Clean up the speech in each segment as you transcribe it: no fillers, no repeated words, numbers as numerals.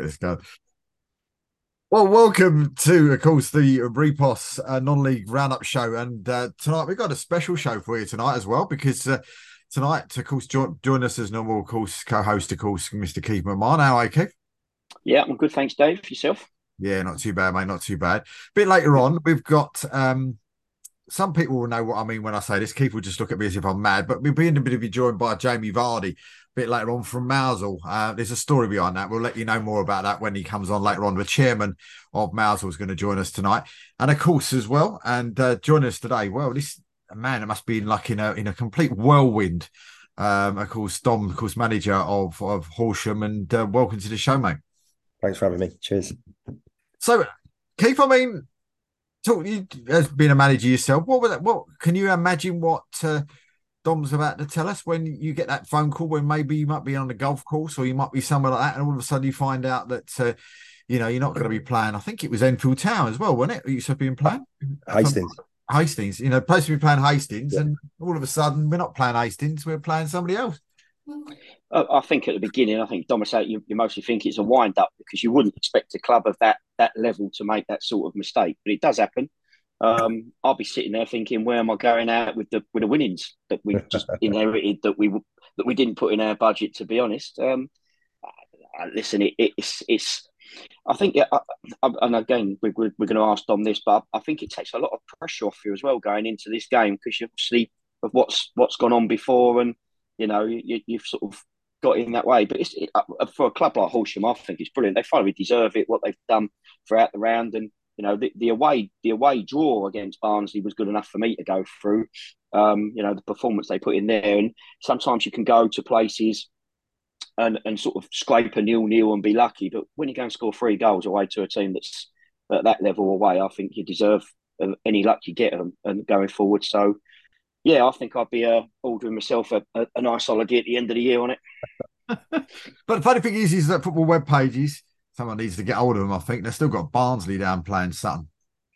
this guy. Well, welcome to, of course, the Repos non-league roundup show. And tonight we've got a special show for you tonight as well, because tonight, of course, join us as normal, of course, co-host, of course, Mr. Keith McMahon. How are you, Keith? Yeah, I'm good. Thanks, Dave. Yourself? Yeah, not too bad, mate. Not too bad. A bit later on, we've got some people will know what I mean when I say this. Keith will just look at me as if I'm mad, but we'll be in a bit of be joined by Jamie Vardy a bit later on from Mousel. There's a story behind that. We'll let you know more about that when he comes on later on. The chairman of Mousel is going to join us tonight, and of course as well, and join us today. Well, this man, it must be like in a complete whirlwind. Of course, Dom, of course, manager of Horsham, and welcome to the show, mate. Thanks for having me. Cheers. So, Keith, I mean, talk you as being a manager yourself. What can you imagine what Dom's about to tell us when you get that phone call when maybe you might be on the golf course or you might be somewhere like that, and all of a sudden you find out that you're not going to be playing. I think it was Enfield Town as well, wasn't it? You said being playing Hastings. Hastings. Supposed to be playing Hastings, Yeah. and all of a sudden we're not playing Hastings. We're playing somebody else. I think at the beginning, I think Dom said you mostly think it's a wind up because you wouldn't expect a club of that level to make that sort of mistake, but it does happen. I'll be sitting there thinking, where am I going out with the winnings that we just inherited that we didn't put in our budget? To be honest, listen, it's. I think, and again, we're going to ask Dom this, but I think it takes a lot of pressure off you as well going into this game because you obviously of what's gone on before, and you've sort of got in that way. But for a club like Horsham, I think it's brilliant. They finally deserve it what they've done throughout the round, and the away draw against Barnsley was good enough for me to go through. The performance they put in there, and sometimes you can go to places and sort of scrape a 0-0 and be lucky. But when you go and score 3 goals away to a team that's at that level away, I think you deserve any luck you get them and going forward. So yeah, I think I'd be ordering myself a nice holiday at the end of the year on it. But the funny thing is that football web pages, someone needs to get hold of them. I think they've still got Barnsley down playing Sutton.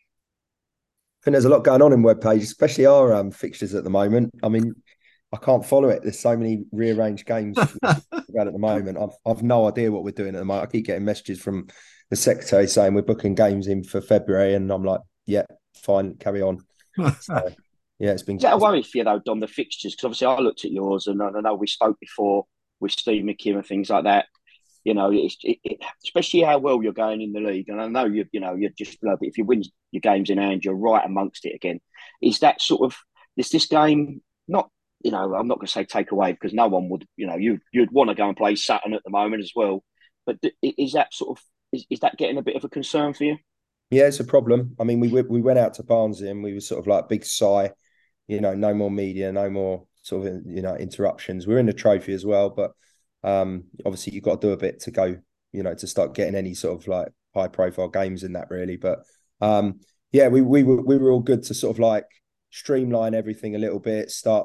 I think there's a lot going on in web pages, especially our fixtures at the moment. I mean, I can't follow it. There's so many rearranged games about at the moment. I've no idea what we're doing at the moment. I keep getting messages from the secretary saying we're booking games in for February, and I'm like, yeah, fine, carry on. So, yeah, it's been. Is that a worry for you though, Dom? The fixtures, because obviously I looked at yours, and I know we spoke before with Steve McKim and things like that. Especially how well you're going in the league, and I know you're just but if you win your games in hand, you're right amongst it again. Is that sort of is this game not? I'm not going to say take away because no one would. You'd want to go and play Sutton at the moment as well. But is that sort of is that getting a bit of a concern for you? Yeah, it's a problem. I mean, we went out to Barnsley and we were sort of like big sigh. No more media, no more sort of interruptions. We're in the trophy as well, but obviously you've got to do a bit to go, to start getting any sort of like high profile games in that really. But yeah, we were all good to sort of like streamline everything a little bit, start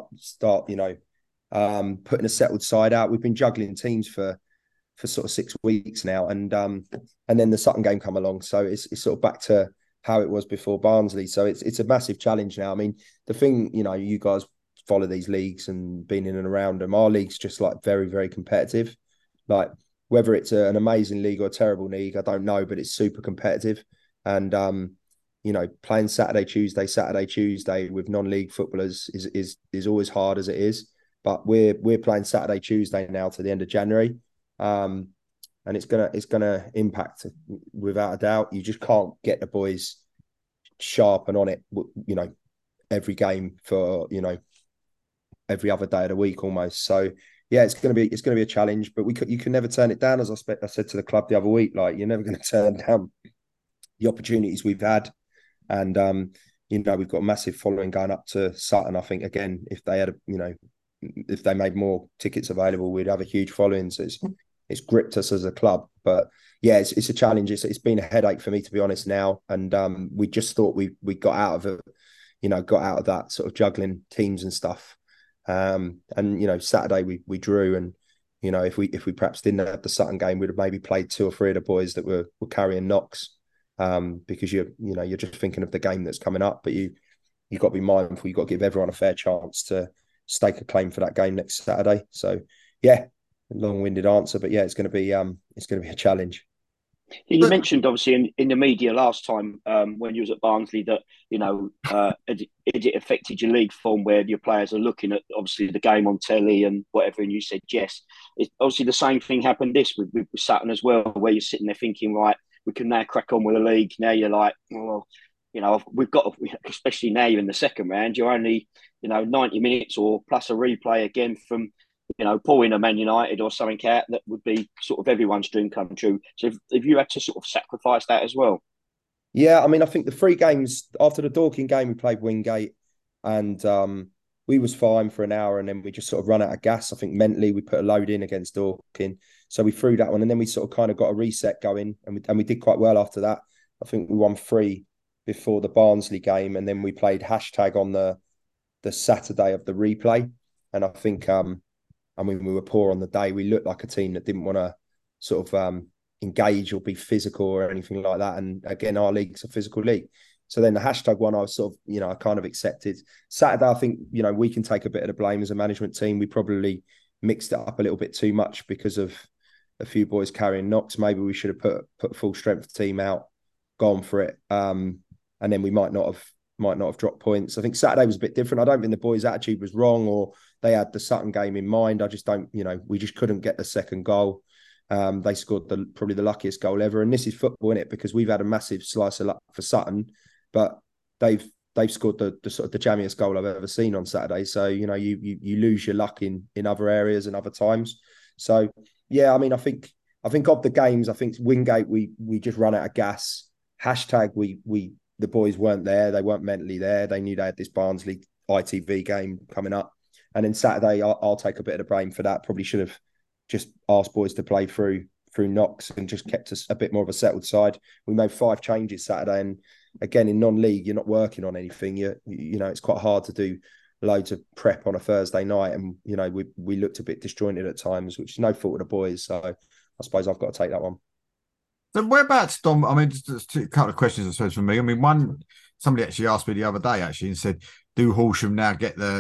putting a settled side out. We've been juggling teams for sort of 6 weeks now, and then the Sutton game come along, so it's sort of back to how it was before Barnsley. So it's a massive challenge now. I mean, the thing, you guys follow these leagues and been in and around them. Our league's just like very, very competitive. Like whether it's an amazing league or a terrible league, I don't know, but it's super competitive. And playing Saturday, Tuesday with non-league footballers is always hard as it is. But we're playing Saturday, Tuesday now to the end of January. And it's gonna impact without a doubt. You just can't get the boys sharp and on it, every game for every other day of the week almost. So yeah, it's gonna be a challenge, but you can never turn it down. As I said to the club the other week, like you're never going to turn down the opportunities we've had, and we've got a massive following going up to Sutton. I think again, if they had if they made more tickets available, we'd have a huge following. So it's gripped us as a club. But yeah, it's a challenge. It's been a headache for me, to be honest, now. And we just thought we got out of it, got out of that sort of juggling teams and stuff. And Saturday we drew, and if we perhaps didn't have the Sutton game, we'd have maybe played 2 or 3 of the boys that were carrying knocks. Because you're just thinking of the game that's coming up, but you've got to be mindful. You've got to give everyone a fair chance to stake a claim for that game next Saturday. So yeah, long-winded answer, but yeah, it's going to be a challenge. You mentioned obviously in the media last time when you was at Barnsley that had it affected your league form where your players are looking at obviously the game on telly and whatever, and you said yes. It's obviously the same thing happened this with Sutton as well, where you're sitting there thinking, right, we can now crack on with the league. Now you're like, well, we've got, especially now you're in the second round, you're only 90 minutes or plus a replay again from pulling a Man United or something out that would be sort of everyone's dream come true. So if you had to sort of sacrifice that as well? Yeah, I mean, I think the 3 games after the Dorking game, we played Wingate and we was fine for an hour and then we just sort of run out of gas. I think mentally we put a load in against Dorking. So we threw that one and then we sort of kind of got a reset going and we did quite well after that. I think we won 3 before the Barnsley game and then we played hashtag on the Saturday of the replay. And I think we were poor on the day. We looked like a team that didn't want to sort of engage or be physical or anything like that. And again, our league's a physical league. So then the hashtag one, I was sort of, I kind of accepted. Saturday, I think, we can take a bit of the blame as a management team. We probably mixed it up a little bit too much because of a few boys carrying knocks. Maybe we should have put full strength team out, gone for it. And then we might not have dropped points. I think Saturday was a bit different. I don't think the boys' attitude was wrong or they had the Sutton game in mind. I just don't, we just couldn't get the second goal. They scored probably the luckiest goal ever. And this is football, isn't it? Because we've had a massive slice of luck for Sutton, but they've scored the sort of the jammiest goal I've ever seen on Saturday. So, you lose your luck in other areas and other times. So, yeah, I mean, I think of the games, I think Wingate, we just run out of gas. Hashtag, the boys weren't there. They weren't mentally there. They knew they had this Barnsley ITV game coming up. And then Saturday, I'll take a bit of the blame for that. Probably should have just asked boys to play through knocks and just kept us a bit more of a settled side. We made 5 changes Saturday. And again, in non-league, you're not working on anything. It's quite hard to do loads of prep on a Thursday night. And, we looked a bit disjointed at times, which is no fault of the boys. So I suppose I've got to take that one. So whereabouts, Dom? I mean, just a couple of questions, I suppose, for me. I mean, one, somebody actually asked me the other day, actually, and said, do Horsham now get the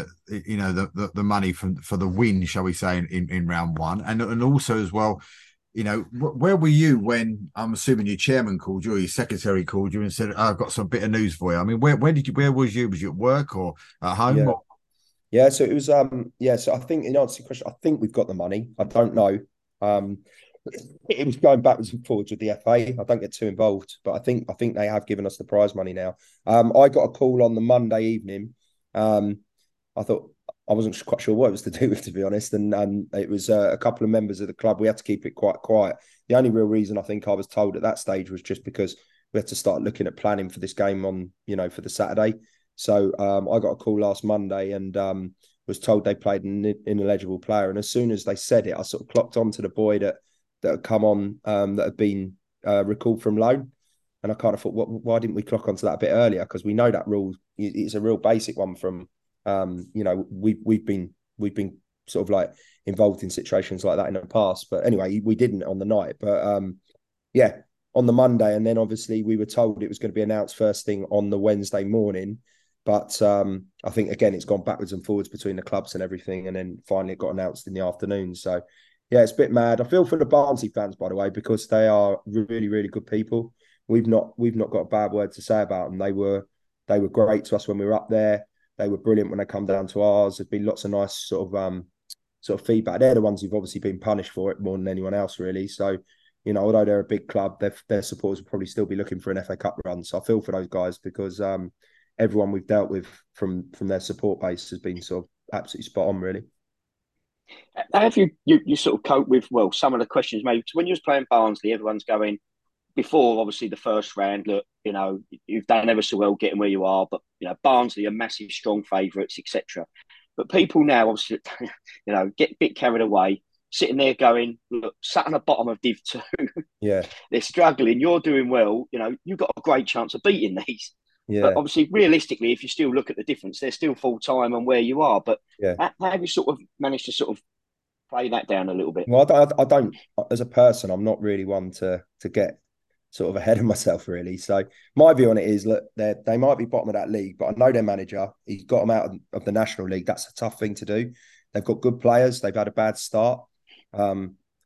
money for the win, shall we say, in round 1? And also as well, where were you when, I'm assuming your chairman called you or your secretary called you and said, I've got some bit of news for you? I mean, where was you? Was you at work or at home? Yeah. Or? Yeah, so it was, so I think, in answer to your question, I think we've got the money. I don't know. It was going backwards and forwards with the FA. I don't get too involved, but I think they have given us the prize money now. I got a call on the Monday evening. I thought I wasn't quite sure what it was to do with, to be honest, and it was a couple of members of the club. We had to keep it quite quiet. The only real reason I think I was told at that stage was just because we had to start looking at planning for this game on, for the Saturday. So I got a call last Monday and was told they played an ineligible player. And as soon as they said it, I sort of clocked onto the boy that had come on, that had been recalled from loan. And I kind of thought, why didn't we clock onto that a bit earlier? Because we know that rule. It's a real basic one from, we've been sort of like involved in situations like that in the past. But anyway, we didn't on the night. But on the Monday. And then obviously we were told it was going to be announced first thing on the Wednesday morning. But I think, again, it's gone backwards and forwards between the clubs and everything. And then finally it got announced in the afternoon. So, yeah, it's a bit mad. I feel for the Barnsley fans, by the way, because they are really, really good people. We've not got a bad word to say about them. They were great to us when we were up there. They were brilliant when they come down to ours. There's been lots of nice sort of feedback. They're the ones who've obviously been punished for it more than anyone else, really. So, although they're a big club, their supporters will probably still be looking for an FA Cup run. So I feel for those guys because everyone we've dealt with from their support base has been sort of absolutely spot on, really. How have you sort of cope with, some of the questions maybe? When you was playing Barnsley, everyone's going, before obviously the first round, look, you've done ever so well getting where you are, but Barnsley are massive, strong favourites, etc. But people now obviously, get a bit carried away, sitting there going, look, sat on the bottom of Div 2. Yeah, they're struggling. You're doing well. You've got a great chance of beating these. Yeah. But obviously, realistically, if you still look at the difference, they're still full time on where you are. But how have you sort of managed to sort of play that down a little bit? Well, I don't as a person, I'm not really one to get sort of ahead of myself, really. So my view on it is, look, they might be bottom of that league, but I know their manager. He's got them out of the National League. That's a tough thing to do. They've got good players. They've had a bad start.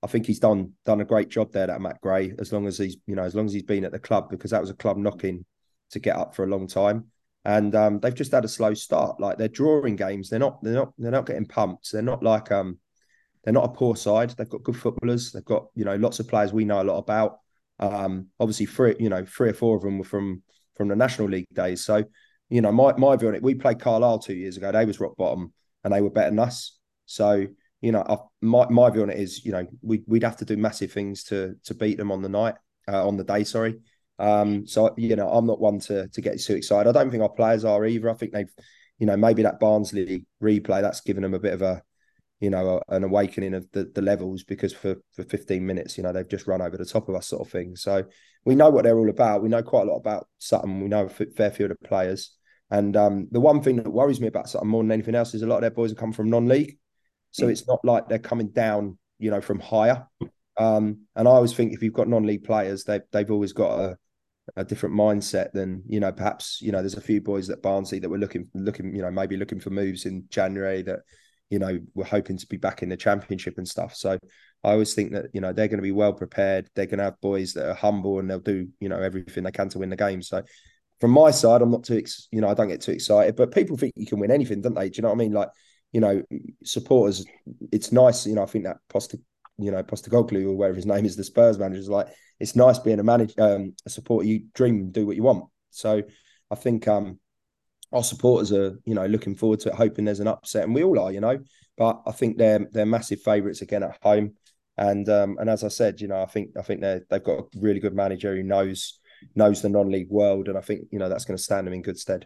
I think he's done a great job there, that Matt Gray, as long as he's been at the club, because that was a club knocking to get up for a long time. And they've just had a slow start. Like, they're drawing games. They're not getting pumped. They're not like they're not a poor side. They've got good footballers. They've got, lots of players we know a lot about. Obviously, three or four of them were from the National League days. So, my view on it, we played Carlisle 2 years ago. They was rock bottom and they were better than us. So, my view on it is, we'd have to do massive things to beat them on the day, sorry. So, I'm not one to get too excited. I don't think our players are either. I think they've, maybe that Barnsley replay, that's given them a bit of an awakening of the levels, because for 15 minutes, they've just run over the top of us, sort of thing. So we know what they're all about. We know quite a lot about Sutton. We know a fair few of the players. And the one thing that worries me about Sutton more than anything else is a lot of their boys have come from non-league. So it's not like they're coming down, from higher. And I always think if you've got non-league players, they've always got a different mindset than, perhaps, there's a few boys at Barnsley that were looking, maybe looking for moves in January that, we're hoping to be back in the Championship and stuff. So I always think that, they're going to be well prepared. They're going to have boys that are humble and they'll do, everything they can to win the game. So from my side, I'm not too, I don't get too excited, but people think you can win anything, don't they? Do you know what I mean? Like, supporters, it's nice, I think that Postecoglou, or whatever his name is, the Spurs manager, is like, it's nice being a supporter. You dream, do what you want. So I think our supporters are, looking forward to it, hoping there's an upset, and we all are, but I think they're massive favourites again at home. And as I said, I think they've got a really good manager who knows the non-league world, and I think, that's going to stand them in good stead.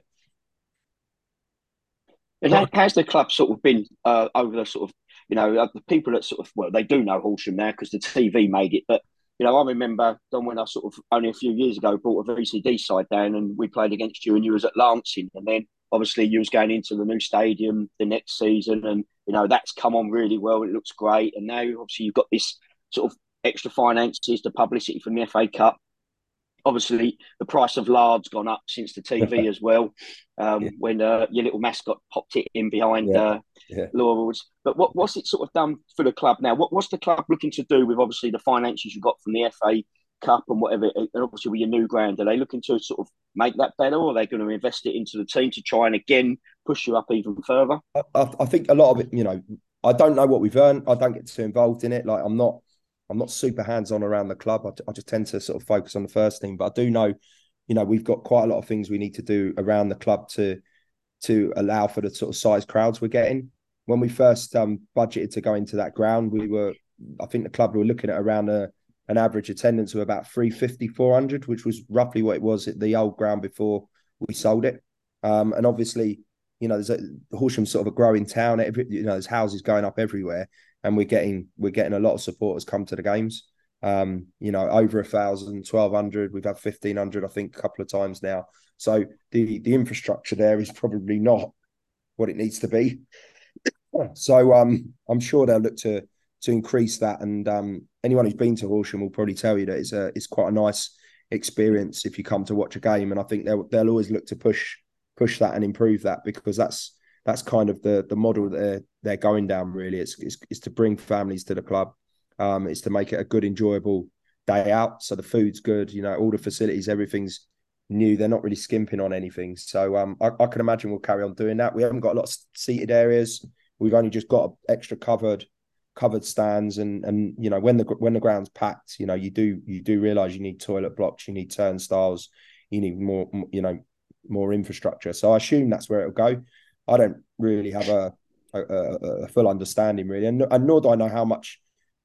And how's the club sort of been over the sort of, the people that sort of, well, they do know Horsham now because the TV made it. But, I remember, Don, when I sort of only a few years ago brought a VCD side down and we played against you and you was at Lancing. And then obviously you was going into the new stadium the next season and, that's come on really well. It looks great. And now obviously you've got this sort of extra finances, the publicity from the FA Cup. Obviously, the price of lard's gone up since the TV as well. When your little mascot popped it in behind Laurels. But what's it sort of done for the club now? What's the club looking to do with obviously the finances you got from the FA Cup and whatever, and obviously with your new ground? Are they looking to sort of make that better, or are they going to invest it into the team to try and again push you up even further? I think a lot of it, I don't know what we've earned. I don't get too involved in it. Like, I'm not super hands-on around the club. I just tend to sort of focus on the first team. But I do know, we've got quite a lot of things we need to do around the club to allow for the sort of size crowds we're getting. When we first budgeted to go into that ground, I think the club were looking at around an average attendance of about 350, 400, which was roughly what it was at the old ground before we sold it. And obviously, there's Horsham's sort of a growing town. There's houses going up everywhere. And we're getting a lot of supporters come to the games. Over 1,000, 1,200. We've had 1,500, I think, a couple of times now. So the infrastructure there is probably not what it needs to be. So I'm sure they'll look to increase that. And anyone who's been to Horsham will probably tell you that it's quite a nice experience if you come to watch a game. And I think they'll always look to push that and improve that, because that's kind of the model that they're going down, really. It's to bring families to the club. It's to make it a good, enjoyable day out. So the food's good, all the facilities, everything's new. They're not really skimping on anything. So I can imagine we'll carry on doing that. We haven't got a lot of seated areas. We've only just got extra covered stands, and when the ground's packed, you do realise you need toilet blocks, you need turnstiles, you need more infrastructure. So I assume that's where it'll go. I don't really have a full understanding, really, and nor do I know how much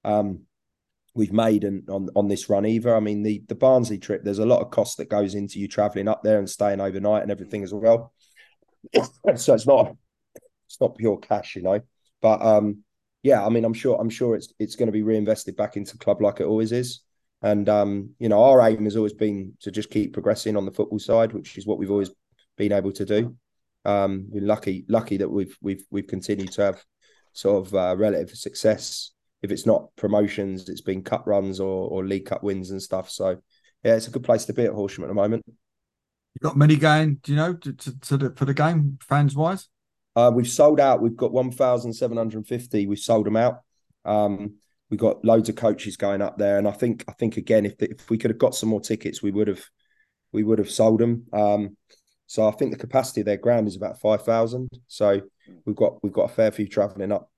we've made on this run either. I mean, the Barnsley trip, there's a lot of cost that goes into you travelling up there and staying overnight and everything as well. So it's not pure cash, But yeah, I mean, I'm sure it's going to be reinvested back into the club like it always is. And our aim has always been to just keep progressing on the football side, which is what we've always been able to do. We're lucky that we've continued to have sort of relative success. If it's not promotions, it's been cup runs or League Cup wins and stuff. So yeah, it's a good place to be at Horsham at the moment. You got many going, for the game, fans wise? We've sold out. We've got 1,750. We've sold them out. we got loads of coaches going up there, and I think again, if we could have got some more tickets, we would have sold them. So I think the capacity of their ground is about 5,000. So we've got a fair few travelling up.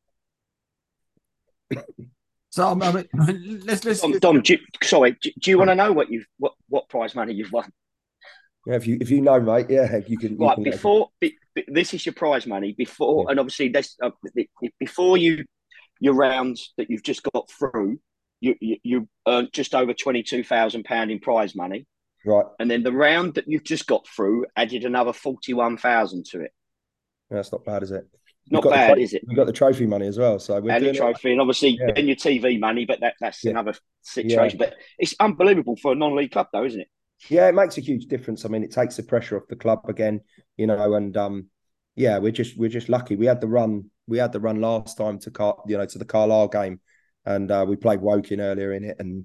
So I mean, let's Dom, do you want to know what prize money you've won? Yeah, if you know, mate, yeah, you can. Right, this is your prize money before, and obviously this before your round that you've just got through, you earned just over £22,000 in prize money, right? And then the round that you've just got through added another 41,000 to it. That's not bad, is it? Not bad, is it? We've got the trophy money as well, so we're doing the trophy, and obviously then your TV money, but that's another situation. Yeah. But it's unbelievable for a non-league club, though, isn't it? Yeah, it makes a huge difference. I mean, it takes the pressure off the club again, and we're just lucky. We had the run last time to the Carlisle game, and we played Woking earlier in it, and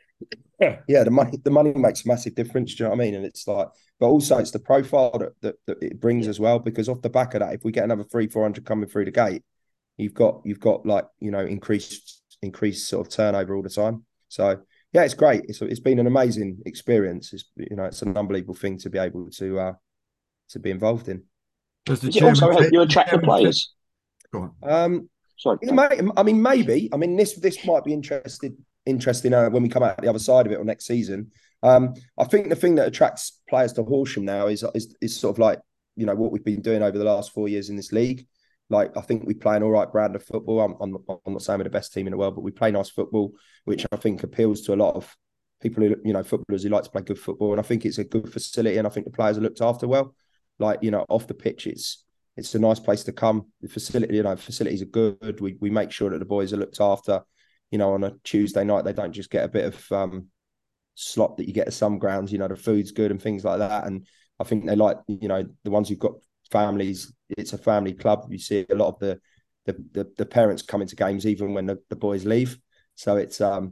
the money makes a massive difference. Do you know what I mean? And it's like, but also it's the profile that it brings as well, because off the back of that, if we get another 300-400 coming through the gate, you've got like increased sort of turnover all the time. So. Yeah, it's great. It's been an amazing experience. It's an unbelievable thing to be able to be involved in. Does it also help you attract the players? Go on. Sorry. I mean, maybe. I mean, this might be interesting when we come out the other side of it or next season. I think the thing that attracts players to Horsham now is sort of like what we've been doing over the last 4 years in this league. Like, I think we play an all right brand of football. I'm not saying we're the best team in the world, but we play nice football, which I think appeals to a lot of people who, footballers who like to play good football. And I think it's a good facility, and I think the players are looked after well. Like, off the pitch, it's a nice place to come. The facility, facilities are good. We make sure that the boys are looked after. On a Tuesday night, they don't just get a bit of slop that you get at some grounds. The food's good and things like that. And I think they like, the ones who've got families. It's a family club. You see a lot of the parents coming to games even when the boys leave. So it's a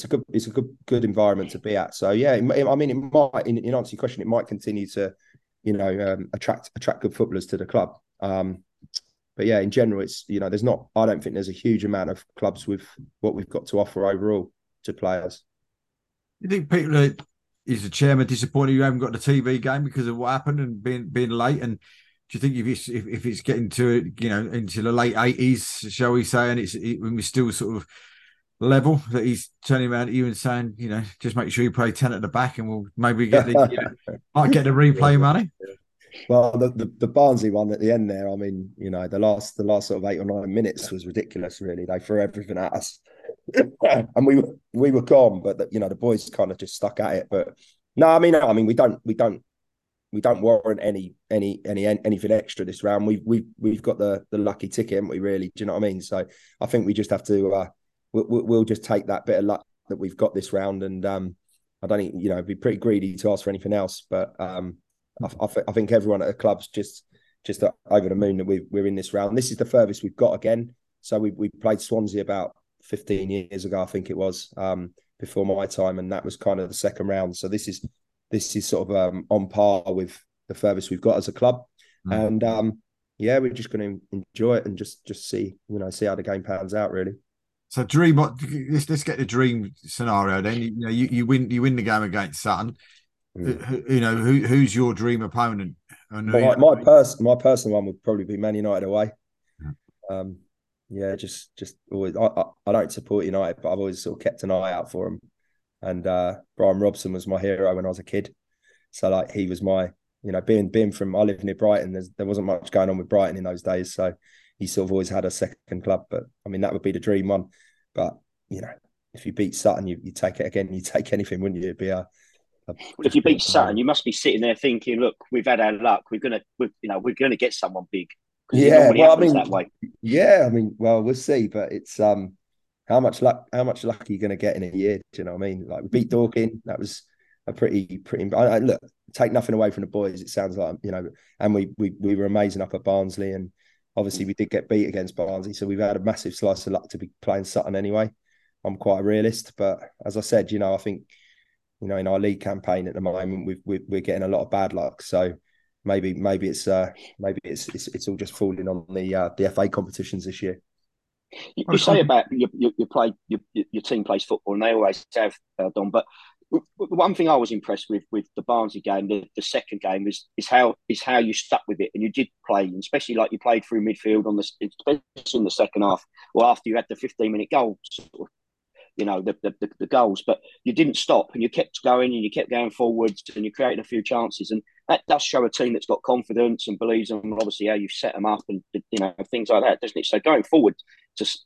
good environment to be at. So yeah, I mean, it might, in answer to your question, it might continue to attract good footballers to the club. But yeah, in general, it's I don't think there's a huge amount of clubs with what we've got to offer overall to players. You think people is the chairman disappointed you haven't got the TV game because of what happened and being late? And do you think if it's getting to into the late 80s, shall we say, and when we're still sort of level, that he's turning around at you and saying, just make sure you play 10 at the back, and we'll maybe get might get the replay money? Well, the Barnsley one at the end there, I mean, the last sort of 8 or 9 minutes was ridiculous. Really, they threw everything at us, and we were gone. But the boys kind of just stuck at it. But no, I mean, we don't warrant anything extra this round. We've got the lucky ticket, haven't we? Really, do you know what I mean? So I think we just have to we'll just take that bit of luck that we've got this round, and I don't think it'd be pretty greedy to ask for anything else. But I think everyone at the club's just over the moon that we're in this round. This is the furthest we've got again. So we played Swansea about 15 years ago, I think it was, before my time, and that was kind of the second round. So this is sort of on par with the furthest we've got as a club. And we're just going to enjoy it and just see how the game pans out, really. So let's get the dream scenario then. You win the game against Sutton. Who's your dream opponent? My personal one would probably be Man United away. Just always. I don't support United, but I've always sort of kept an eye out for them. And Brian Robson was my hero when I was a kid. So like he was my, being from, I live near Brighton. There wasn't much going on with Brighton in those days. So he sort of always had a second club. But I mean, that would be the dream one. But, if you beat Sutton, you take it again. You take anything, wouldn't you? It'd be if you beat Sutton, you must be sitting there thinking, look, we've had our luck. We're gonna get someone big. Yeah, well, I mean, that way. Yeah, I mean, well, we'll see. But it's how much luck are you going to get in a year? Do you know what I mean? Like, we beat Dorking. That was a pretty. Look, take nothing away from the boys. It sounds like, and we were amazing up at Barnsley, and obviously we did get beat against Barnsley, so we've had a massive slice of luck to be playing Sutton anyway. I'm quite a realist, but as I said, I think, in our league campaign at the moment, we're getting a lot of bad luck. So maybe it's all just falling on the FA competitions this year. You say about you play your team plays football, and they always have, Don. But one thing I was impressed with the Barnsley game, the second game, is how you stuck with it, and you did play, and especially like you played through midfield especially in the second half, or after you had the 15-minute goal, sort of, the goals, but you didn't stop, and you kept going, and you kept going forwards, and you created a few chances, and that does show a team that's got confidence and believes in obviously how you've set them up, and things like that, doesn't it? So going forward, just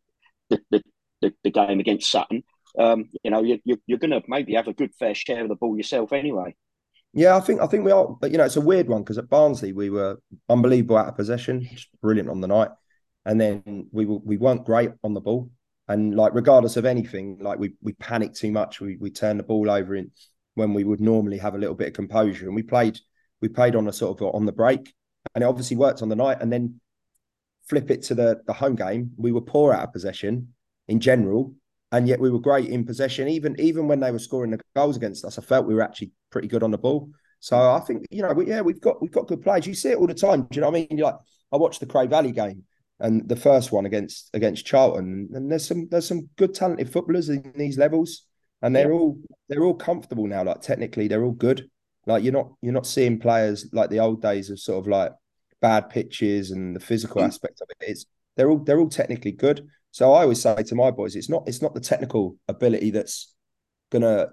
the game against Sutton, you're going to maybe have a good fair share of the ball yourself anyway. Yeah, I think we are, but it's a weird one because at Barnsley we were unbelievable out of possession, just brilliant on the night, and then we weren't great on the ball. And like, regardless of anything, like we panicked too much. We turned the ball over in when we would normally have a little bit of composure. And we played on a sort of on the break, and it obviously worked on the night. And then flip it to the home game, we were poor out of possession in general, and yet we were great in possession. Even when they were scoring the goals against us, I felt we were actually pretty good on the ball. So I think we've got good players. You see it all the time. Do you know what I mean? Like, I watched the Cray Valley game. And the first one against Charlton, and there's some good talented footballers in these levels, and they're all comfortable now. Like, technically, they're all good. Like, you're not seeing players like the old days of sort of like bad pitches and the physical aspect of it. They're all technically good. So I always say to my boys, it's not the technical ability that's gonna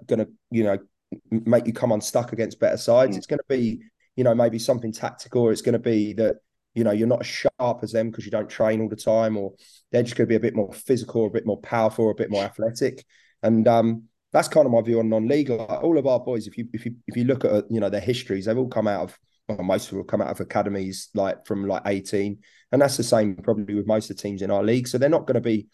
make you come unstuck against better sides. It's gonna be maybe something tactical, or it's gonna be that. You're not as sharp as them because you don't train all the time, or they're just going to be a bit more physical, a bit more powerful, a bit more athletic. And that's kind of my view on non-league. Like, all of our boys, if you look at their histories, they've all come out of, most of them have come out of academies like from like 18, and that's the same probably with most of the teams in our league. So they're not going to be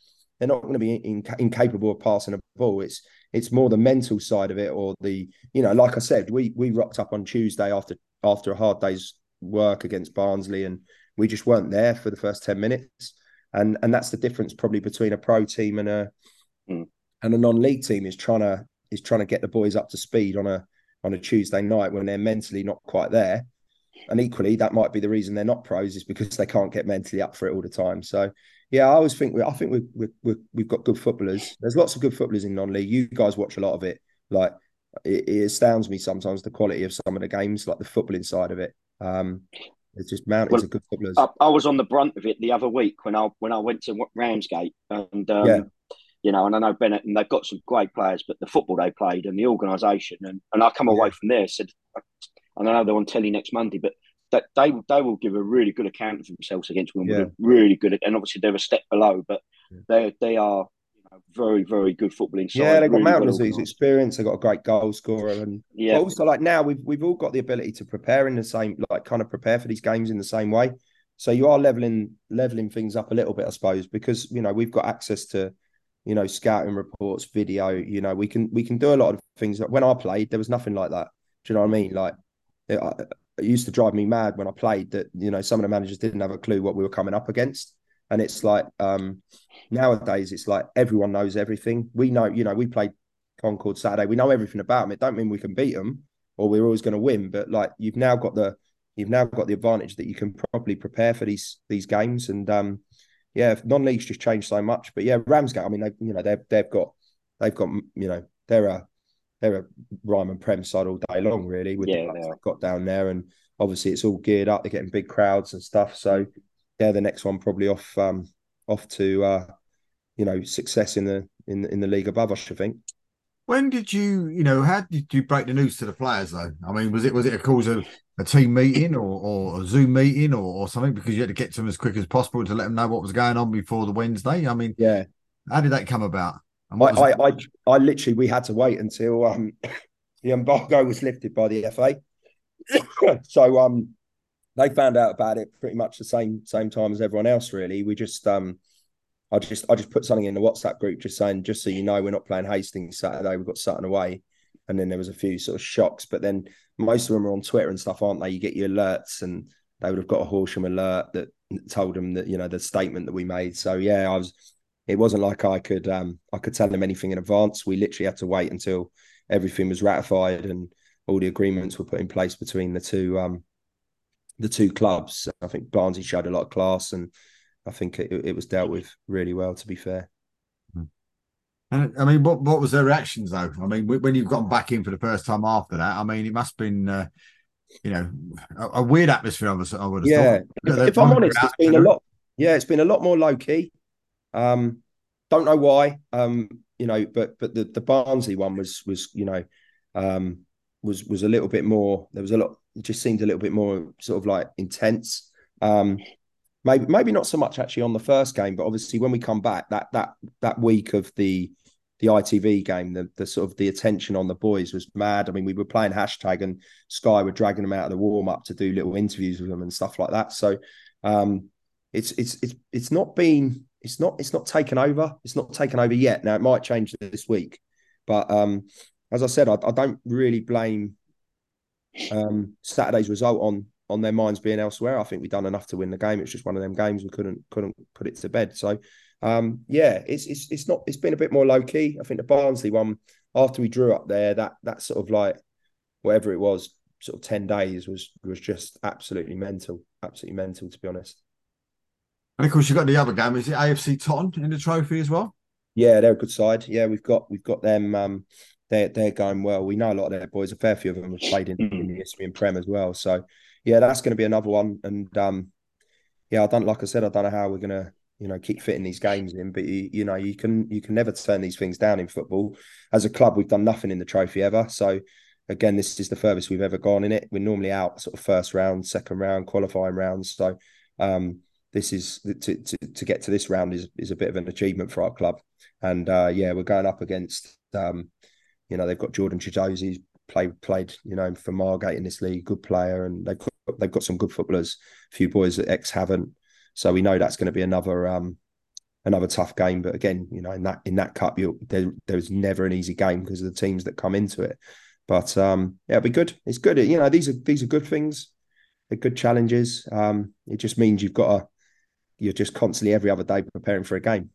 incapable of passing a ball. It's more the mental side of it, or the like I said, we rocked up on Tuesday after a hard day's work against Barnsley, and we just weren't there for the first 10 minutes, and that's the difference probably between a pro team and a non-league team, is trying to get the boys up to speed on a Tuesday night when they're mentally not quite there. And equally, that might be the reason they're not pros, is because they can't get mentally up for it all the time. So yeah, I think we've got good footballers. There's lots of good footballers in non-league. You guys watch a lot of it. Like, it astounds me sometimes the quality of some of the games, like the footballing side of it. It's just mountains of good footballers. I was on the brunt of it the other week when I went to Ramsgate, and and I know Bennett, and they've got some great players, but the football they played and the organisation, and I come away from there, said, and I know they're on telly next Monday, but that they will give a really good account of themselves against Wimbledon, really good, and obviously they're a step below, but they are very, very good footballing side. Yeah, they've got Mountain Disease experience. They've got a great goal scorer, and also like now we've all got the ability to prepare in the same, like, kind of prepare for these games in the same way. So you are leveling things up a little bit, I suppose, because we've got access to scouting reports, video. We can do a lot of things. When I played, there was nothing like that. Do you know what I mean? Like, it used to drive me mad when I played that some of the managers didn't have a clue what we were coming up against. And it's like nowadays, it's like everyone knows everything. We know, we played Concord Saturday. We know everything about them. It don't mean we can beat them or we're always going to win. But like, you've now got the advantage that you can properly prepare for these games. And non-league's just changed so much. But yeah, Ramsgate, I mean, they've got they're a Ryman Prem side all day long, really. With the players they've got down there, and obviously it's all geared up. They're getting big crowds and stuff. So they're the next one probably off to success in the league above us, I think. When did how did you break the news to the players though? I mean, was it a cause of a team meeting or a Zoom meeting or something, because you had to get to them as quick as possible to let them know what was going on before the Wednesday? I mean, how did that come about? I literally, we had to wait until the embargo was lifted by the FA. So they found out about it pretty much the same time as everyone else, really. We just I just put something in the WhatsApp group just saying, just so you know, we're not playing Hastings Saturday, we've got Sutton away. And then there was a few sort of shocks, but then most of them are on Twitter and stuff, aren't they? You get your alerts, and they would have got a Horsham alert that told them that, the statement that we made. So yeah, it wasn't like I could tell them anything in advance. We literally had to wait until everything was ratified and all the agreements were put in place between the two clubs. I think Barnsley showed a lot of class, and I think it was dealt with really well, to be fair. And I mean, what was their reactions though? I mean, when you've gotten back in for the first time after that, I mean, it must have been, you know, a weird atmosphere. I would have Yeah, thought. if I'm honest, it's been a lot. Yeah, it's been a lot more low key. Don't know why. You know, but the Barnsley one was you know, was a little bit more. There was a lot. It just seemed a little bit more sort of like intense. Maybe not so much actually on the first game, but obviously when we come back that week of the ITV game, the sort of the attention on the boys was mad. I mean, we were playing hashtag and Sky were dragging them out of the warm up to do little interviews with them and stuff like that. So it's not taken over. It's not taken over yet. Now it might change this week, but as I said, I don't really blame Saturday's result on their minds being elsewhere. I think we've done enough to win the game. It's just one of them games we couldn't put it to bed. So it's been a bit more low key. I think the Barnsley one, after we drew up there, that sort of like whatever it was, sort of 10 days was just absolutely mental to be honest. And of course, you've got the other game. Is it AFC Tottenham in the trophy as well? Yeah, they're a good side. Yeah, we've got them. They're going well. We know a lot of their boys. A fair few of them have played in the Isthmian Prem as well. So yeah, that's going to be another one. And yeah, like I said, I don't know how we're going to keep fitting these games in. But you can never turn these things down in football. As a club, we've done nothing in the trophy ever. So again, this is the furthest we've ever gone in it. We're normally out sort of first round, second round, qualifying rounds. So this is to get to this round is a bit of an achievement for our club. And yeah, we're going up against they've got Jordan Chidozie, played for Margate in this league, good player, and they've got some good footballers. A few boys that ex haven't, so we know that's going to be another tough game. But again, in that cup, there's never an easy game because of the teams that come into it. But yeah, it'll be good. It's good. These are good things. They're good challenges. It just means you're just constantly every other day preparing for a game.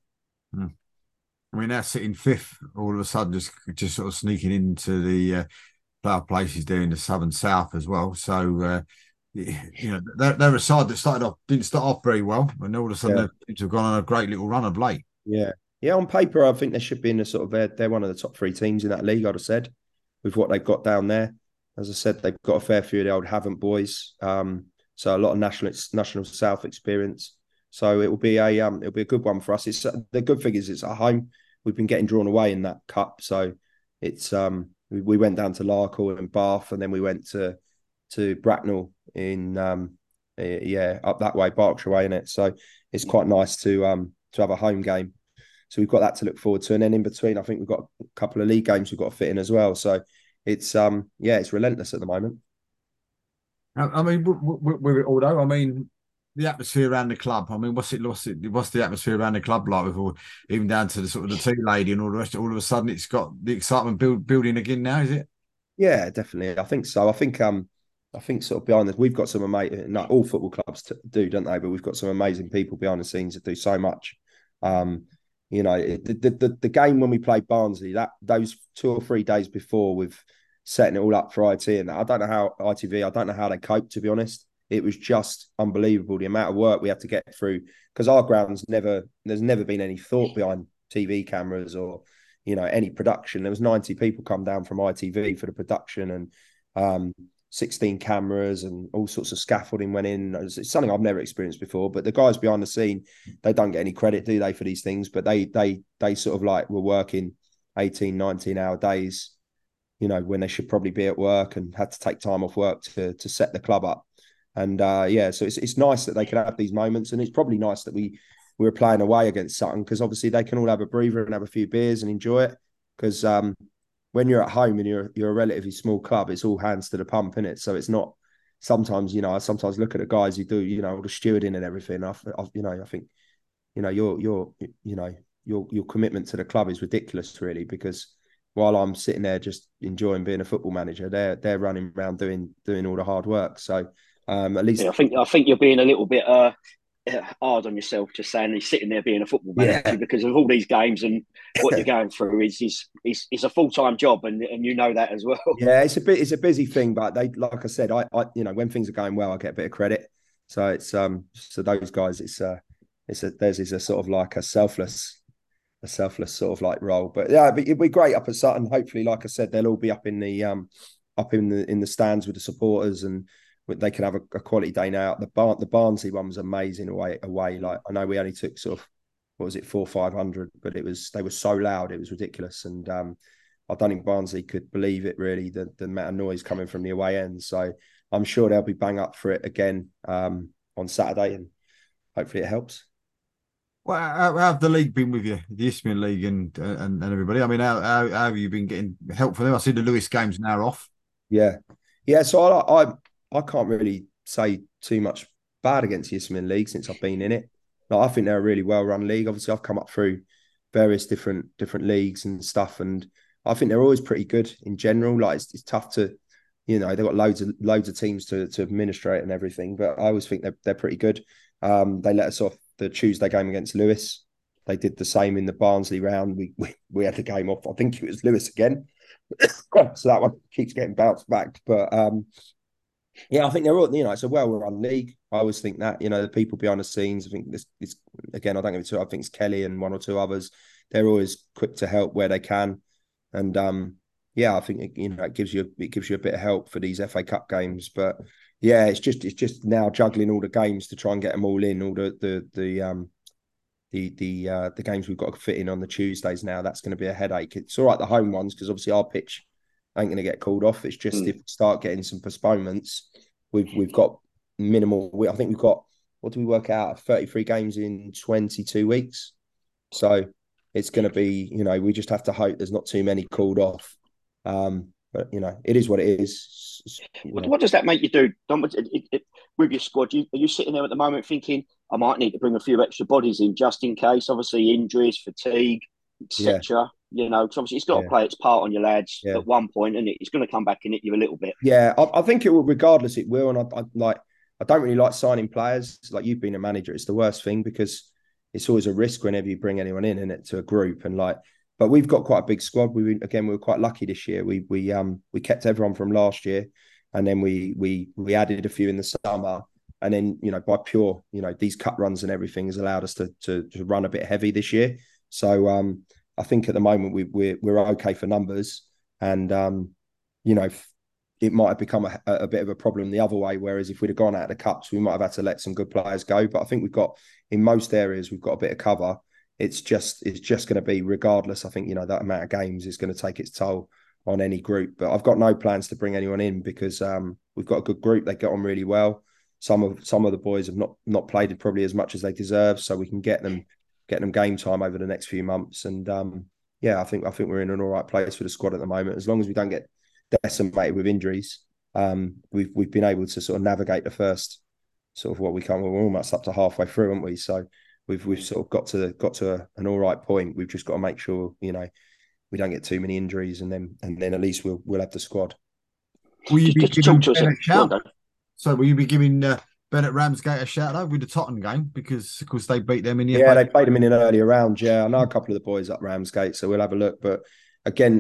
I mean, now sitting fifth, all of a sudden, just sort of sneaking into the playoff places there in the southern south as well. So, they're a side that didn't start off very well, and all of a sudden they seem to have gone on a great little run of late. Yeah, on paper, I think they should be in the sort of they're one of the top three teams in that league. I'd have said with what they've got down there. As I said, they've got a fair few of the old Havant boys, so a lot of national south experience. So it'll be a good one for us. It's the good thing is it's at home. We've been getting drawn away in that cup, so it's we went down to Larkhall and Bath, and then we went to Bracknell in up that way, Berkshire way, in it. So it's quite nice to have a home game. So we've got that to look forward to, and then in between, I think we've got a couple of league games we've got to fit in as well. So it's it's relentless at the moment. I mean, although I mean, the atmosphere around the club. I mean, what's the atmosphere around the club like? With even down to the sort of the tea lady and all the rest. All of a sudden, it's got the excitement building again now. Is it? Yeah, definitely. I think so. I think sort of behind this, we've got some amazing. Not all football clubs do, don't they? But we've got some amazing people behind the scenes that do so much. The game when we played Barnsley, those 2 or 3 days before, with setting it all up for IT, and I don't know how they coped, to be honest. It was just unbelievable the amount of work we had to get through, because our grounds there's never been any thought behind TV cameras or any production. There was 90 people come down from ITV for the production, and 16 cameras and all sorts of scaffolding went in. It's something I've never experienced before. But the guys behind the scene, they don't get any credit, do they, for these things? But they sort of like were working 18, 19-hour days, when they should probably be at work, and had to take time off work to set the club up. And so it's nice that they can have these moments, and it's probably nice that we were playing away against Sutton, because obviously they can all have a breather and have a few beers and enjoy it. Because when you're at home and you're a relatively small club, it's all hands to the pump, isn't it? So it's not. Sometimes I sometimes look at the guys who do all the stewarding and everything. I think your commitment to the club is ridiculous, really, because while I'm sitting there just enjoying being a football manager, they're running around doing all the hard work. So. At least I think you're being a little bit hard on yourself, just saying he's sitting there being a football manager, because of all these games and what you're going through is a full-time job, and you know that as well. Yeah, it's a busy thing, but like I said, I when things are going well, I get a bit of credit. So it's so those guys, theirs is a sort of like a selfless sort of like role. But yeah, it'd be great up at Sutton. Hopefully, like I said, they'll all be up in the stands with the supporters, and they can have a quality day now. The Barnsley one was amazing away. Like I know we only took sort of, what was it, 400-500, but they were so loud, it was ridiculous. And I don't think Barnsley could believe it, really, the amount of noise coming from the away end. So I'm sure they'll be bang up for it again on Saturday, and hopefully it helps. Well, how have the league been with you, the Isthmian League and everybody? I mean, how have you been getting help for them? I see the Lewis games now off. Yeah. So I can't really say too much bad against the Isthmian League since I've been in it. Like, I think they're a really well-run league. Obviously, I've come up through various different leagues and stuff, and I think they're always pretty good in general. Like, it's tough to, they've got loads of teams to administrate and everything, but I always think they're pretty good. They let us off the Tuesday game against Lewis. They did the same in the Barnsley round. We had the game off. I think it was Lewis again. So that one keeps getting bounced back. But yeah, I think they're all, it's a well-run league. I always think that, the people behind the scenes, I think this again, I don't give it to, I think it's Kelly and one or two others. They're always quick to help where they can. And yeah, I think it gives you a bit of help for these FA Cup games. But yeah, it's just now juggling all the games to try and get them all in, all the games we've got to fit in on the Tuesdays now. That's going to be a headache. It's all right, the home ones, because obviously our pitch ain't going to get called off. It's just if we start getting some postponements, we've got minimal. I think we've got, what do we work out? 33 games in 22 weeks. So it's going to be, we just have to hope there's not too many called off. But it is what it is. What does that make you do, Dom, with your squad? Are you sitting there at the moment thinking, I might need to bring a few extra bodies in just in case? Obviously, injuries, fatigue, etc. Because obviously it's got to play its part on your lads at one point, and it's going to come back and hit you a little bit. Yeah, I think it will. Regardless, it will. And I don't really like signing players. Like, you've been a manager, it's the worst thing, because it's always a risk whenever you bring anyone in it, to a group. And but we've got quite a big squad. We were quite lucky this year. We kept everyone from last year, and then we added a few in the summer. And then, by pure, these cut runs and everything has allowed us to run a bit heavy this year. So I think at the moment we're okay for numbers, and it might have become a bit of a problem the other way. Whereas if we'd have gone out of the cups, we might have had to let some good players go. But I think in most areas we've got a bit of cover. It's just going to be, regardless, I think, that amount of games is going to take its toll on any group. But I've got no plans to bring anyone in, because we've got a good group. They get on really well. Some of the boys have not played probably as much as they deserve, so we can get them game time over the next few months. And yeah, I think we're in an all right place for the squad at the moment, as long as we don't get decimated with injuries. We've been able to sort of navigate the first sort of what we can. We're almost up to halfway through, aren't we? So we've sort of got to an all right point. We've just got to make sure we don't get too many injuries, and then at least we'll have the squad. Will you be giving Bennett a shout? So will you be giving Bennett Ramsgate a shout out with the Tottenham game, because of course they beat them in the FA? They played them in an earlier round. Yeah, I know a couple of the boys up Ramsgate, so we'll have a look. But again,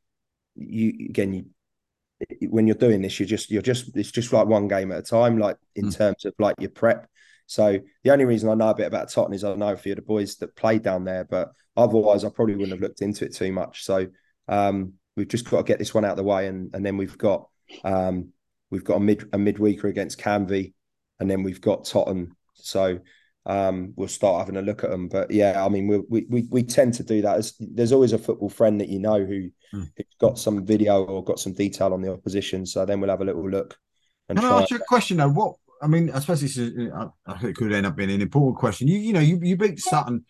when you're doing this, it's just like one game at a time, like in terms of like your prep. So the only reason I know a bit about Tottenham is I know a few of the boys that played down there, but otherwise I probably wouldn't have looked into it too much. So we've just got to get this one out of the way, and then we've got a midweeker against Canvey, and then we've got Tottenham. So we'll start having a look at them. But yeah, I mean, we tend to do that. There's always a football friend that who's got some video or got some detail on the opposition. So then we'll have a little look. Can I ask you a question though? What I mean, I suppose I think it could end up being an important question. You beat Sutton,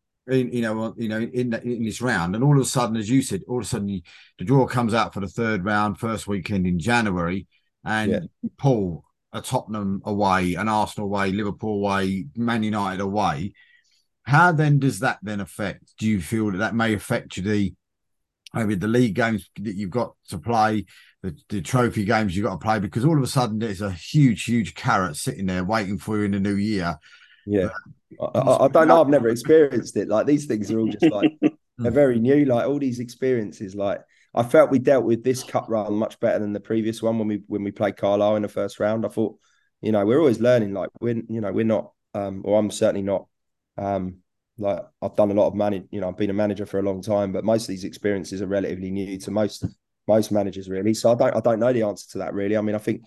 in this round, and all of a sudden, as you said, the draw comes out for the third round, first weekend in January, and you pull a Tottenham away, an Arsenal away, Liverpool away, Man United away. How then does that then affect? Do you feel that may affect you maybe the league games that you've got to play, the trophy games you've got to play, because all of a sudden there's a huge carrot sitting there waiting for you in the new year. Yeah. I don't know. I've never experienced it. Like, these things are all just like, they're very new. Like, all these experiences, like, I felt we dealt with this cup run much better than the previous one when we played Carlisle in the first round. I thought, we're always learning. Like, we're not, or I'm certainly not Like I've done a lot of I've been a manager for a long time, but most of these experiences are relatively new to most managers, really. So I don't know the answer to that, really. I mean, I think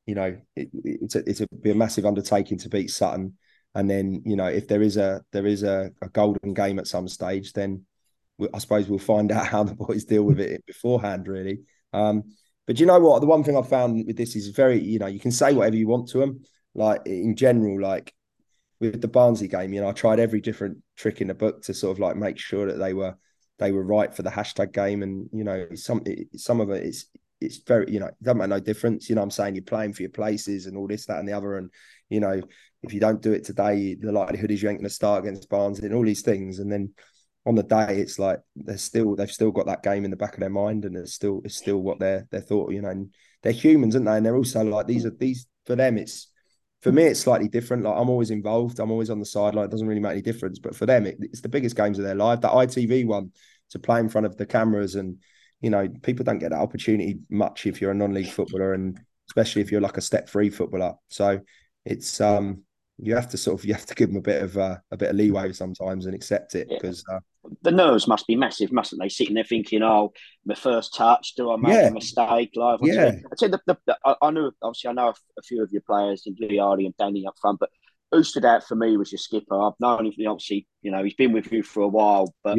it'd be a massive undertaking to beat Sutton, and then if there is a golden game at some stage, then I suppose we'll find out how the boys deal with it beforehand, really. But you know what? The one thing I've found with this is very, you can say whatever you want to them. Like in general, like with the Barnsley game, I tried every different trick in the book to sort of like make sure that they were right for the hashtag game. And some of it's very, it doesn't make no difference. I'm saying you're playing for your places and all this, that, and the other. And if you don't do it today, the likelihood is you ain't going to start against Barnsley and all these things. And then on the day, it's like they've still got that game in the back of their mind, and it's still what they're thought. And they're humans, aren't they? And they're also like these for them. For me, it's slightly different. Like I'm always involved. I'm always on the sideline. It doesn't really make any difference. But for them, it's the biggest games of their life. That ITV one, to play in front of the cameras, and people don't get that opportunity much if you're a non-league footballer, and especially if you're like a step-free footballer. So it's you have to give them a bit of leeway sometimes and accept it, because the nerves must be massive, mustn't they? Sitting there thinking, "Oh, my first touch, do I make a mistake?" Live on TV. I'd say I know a few of your players, Lee Hardy and Danny up front, but who stood out for me was your skipper. I've known him, obviously, he's been with you for a while, but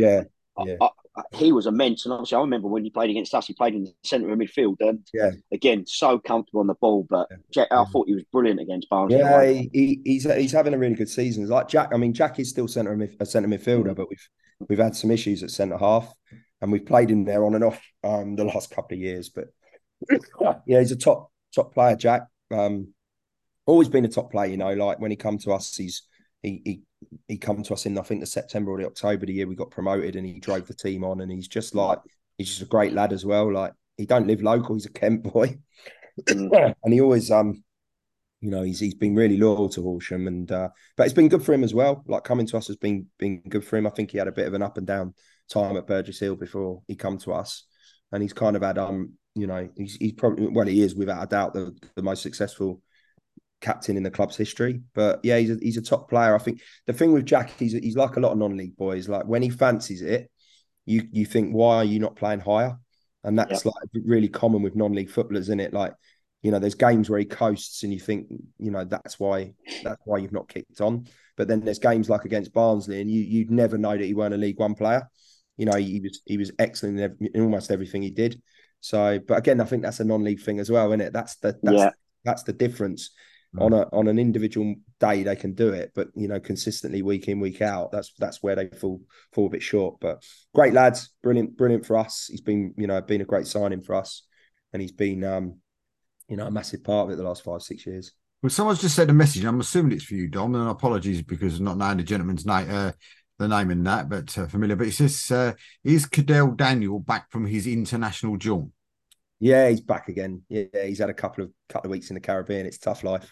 he was immense. And obviously, I remember when he played against us, he played in the centre of midfield, and again, so comfortable on the ball. But I thought he was brilliant against Barnsley. Yeah, he's having a really good season. Like Jack, I mean, Jack is still a centre midfielder, but we've had some issues at centre half, and we've played him there on and off the last couple of years. But yeah, he's a top player, Jack. Always been a top player. Like when he come to us, he come to us in, I think, the September or the October the year we got promoted, and he drove the team on, and he's just a great lad as well. Like he don't live local, he's a Kent boy, and he always he's been really loyal to Horsham, and but it's been good for him as well. Like coming to us has been good for him. I think he had a bit of an up and down time at Burgess Hill before he come to us, and he's kind of had he's probably he is without a doubt the most successful captain in the club's history. But yeah, he's a top player. I think the thing with Jack, he's like a lot of non-league boys. Like when he fancies it, you think, why are you not playing higher? And that's like really common with non-league footballers, isn't it? Like, there's games where he coasts and you think, that's why you've not kicked on. But then there's games like against Barnsley, and you'd never know that he weren't a League One player. He was excellent in almost everything he did. So, but again, I think that's a non-league thing as well, isn't it? That's the difference. On an individual day they can do it, but consistently week in, week out, that's where they fall a bit short. But great lads, brilliant for us. He's been been a great signing for us, and he's been a massive part of it the last 5-6 years. Well, someone's just sent a message. I'm assuming it's for you, Dom, and apologies because not knowing the gentleman's name, the name in that, but familiar. But it says, is Cadell Daniel back from his international jaunt? Yeah, he's back again. Yeah, he's had a couple of weeks in the Caribbean. It's a tough life.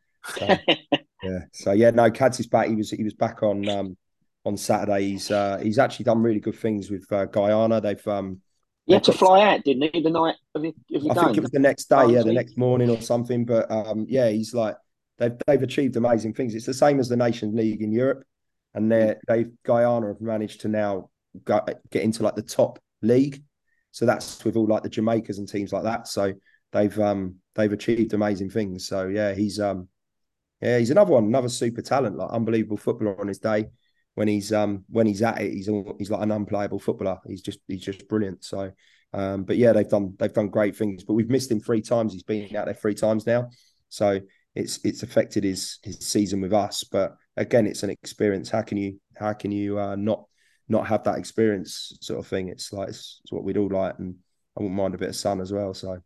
So Cads is back. He was back on Saturday. He's actually done really good things with Guyana. They've he had to fly out, didn't he? The night of your I think it was the next day, the next morning or something. But he's like they've achieved amazing things. It's the same as the Nations League in Europe, and Guyana have managed to now get into like the top league. So that's with all like the Jamaicas and teams like that. So they've achieved amazing things. So yeah, he's another super talent, like unbelievable footballer on his day. When he's at it, he's like an unplayable footballer. He's just brilliant. So, but yeah, they've done great things. But we've missed him 3 times. He's been out there 3 times now. So it's affected his season with us. But again, it's an experience. How can you not have that experience, sort of thing? It's like it's what we'd all like, and I wouldn't mind a bit of sun as well. So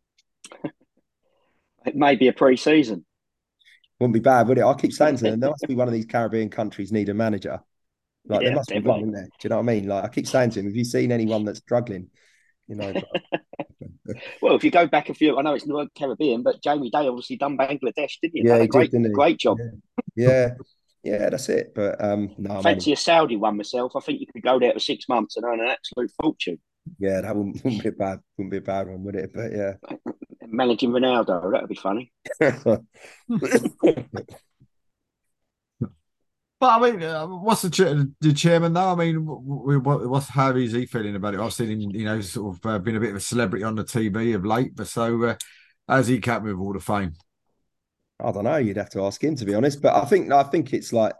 it may be a pre-season. Wouldn't be bad, would it? I keep saying to them, there must be one of these Caribbean countries need a manager. Like there must be one in there. Do you know what I mean? Like I keep saying to him, have you seen anyone that's struggling? Well, if you go back a few, I know it's not Caribbean, but Jamie Day obviously done Bangladesh, didn't you? Yeah, he did, great job. Yeah, that's it. But no, I fancy a Saudi one myself. I think you could go there for 6 months and earn an absolute fortune. Yeah, that wouldn't be a bad one, would it? But yeah, managing Ronaldo, that would be funny. But I mean, what's the chairman though? I mean, what's how is he feeling about it? I've seen him, sort of been a bit of a celebrity on the TV of late. But so, how's he coping with all the fame? I don't know. You'd have to ask him, to be honest. But I think it's like,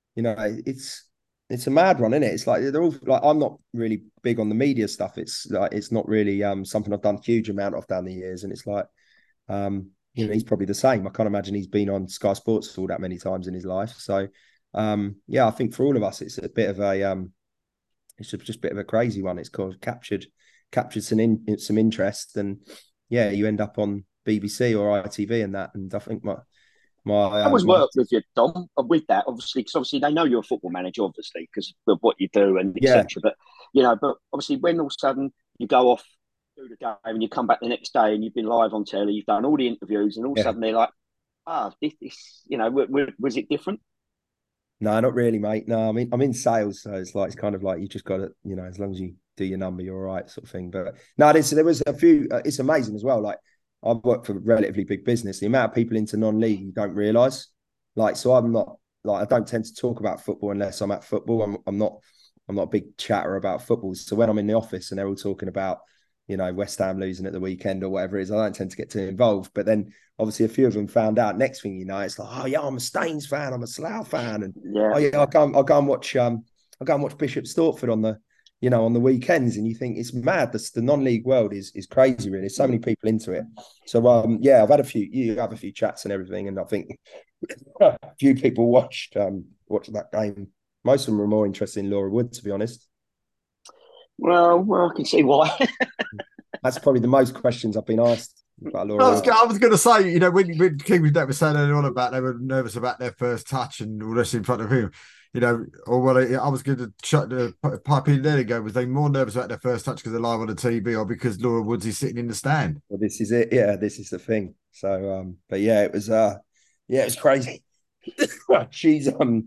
it's a mad one, isn't it? It's like they're all like, I'm not really big on the media stuff. It's like it's not really something I've done a huge amount of down the years, and it's like he's probably the same. I can't imagine he's been on Sky Sports all that many times in his life. So yeah, I think for all of us, it's a bit of a it's just a bit of a crazy one. It's called captured some interest, and yeah, you end up on BBC or ITV and that. And I think I was work with you, Dom, with that, obviously, because obviously they know you're a football manager, obviously, because of what you do and yeah, etc. But but obviously, when all of a sudden you go off do the game and you come back the next day and you've been live on telly, you've done all the interviews, and all of a yeah. sudden they're like, this was it different? No, not really, mate. No, I mean, I'm in sales, so it's kind of like you just got to, as long as you do your number, you're all right, sort of thing. But no, there was a few. It's amazing as well. Like I've worked for a relatively big business. The amount of people into non-league you don't realise. Like, so I'm not like I don't tend to talk about football unless I'm at football. I'm not a big chatter about football. So when I'm in the office and they're all talking about, West Ham losing at the weekend or whatever it is, I don't tend to get too involved. But then obviously a few of them found out. Next thing you know, it's like, oh yeah, I'm a Staines fan, I'm a Slough fan, and Yeah. oh yeah, I'll go and watch Bishop Stortford on the weekends, and you think it's mad. The non-league world is crazy, really. There's so many people into it. So yeah, you have a few chats and everything, and I think a few people watched that game. Most of them were more interested in Laura Wood, to be honest. Well, I can see why. That's probably the most questions I've been asked about Laura Wood. I was going to say, when King was never saying earlier on about they were nervous about their first touch and all this in front of him, or what I was going to shut the pipe in there to go, was they more nervous about their first touch because they're live on the TV or because Laura Woods is sitting in the stand? Well, this is it. Yeah, this is the thing. So, but yeah, it was crazy. She's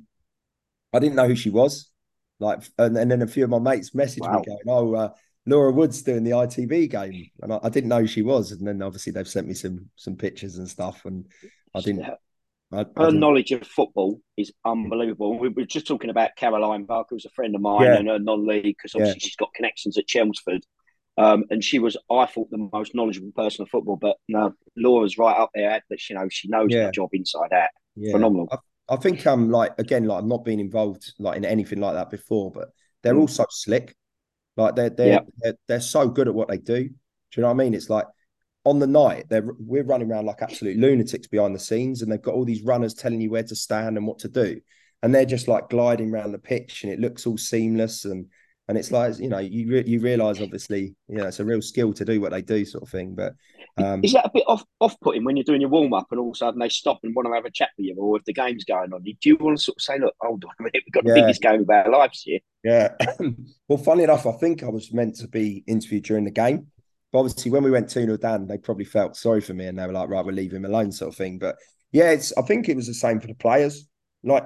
I didn't know who she was. Like, and then a few of my mates messaged me going, "Oh, Laura Wood's doing the ITV game," and I didn't know who she was. And then obviously they've sent me some pictures and stuff, and I didn't. Her knowledge of football is unbelievable. We were just talking about Caroline Barker, who's a friend of mine, and her non-league, because obviously she's got connections at Chelmsford. And she was, I thought, the most knowledgeable person of football. But no, Laura's right up there. That she knows her job inside out. Yeah. Phenomenal. I think I'm not being involved like in anything like that before, but they're all so slick. Like they're so good at what they do. Do you know what I mean? It's like on the night we're running around like absolute lunatics behind the scenes, and they've got all these runners telling you where to stand and what to do, and they're just like gliding around the pitch, and it looks all seamless, and it's like you realize obviously it's a real skill to do what they do, sort of thing. But is that a bit off-putting when you're doing your warm-up and all of a sudden they stop and want to have a chat with you, or if the game's going on, do you want to sort of say, look, hold on a minute, we've got the biggest game of our lives here? Yeah. Well, funny enough, I think I was meant to be interviewed during the game. But obviously, when we went 2-0 down, they probably felt sorry for me and they were like, right, we'll leave him alone, sort of thing. But yeah, I think it was the same for the players. Like,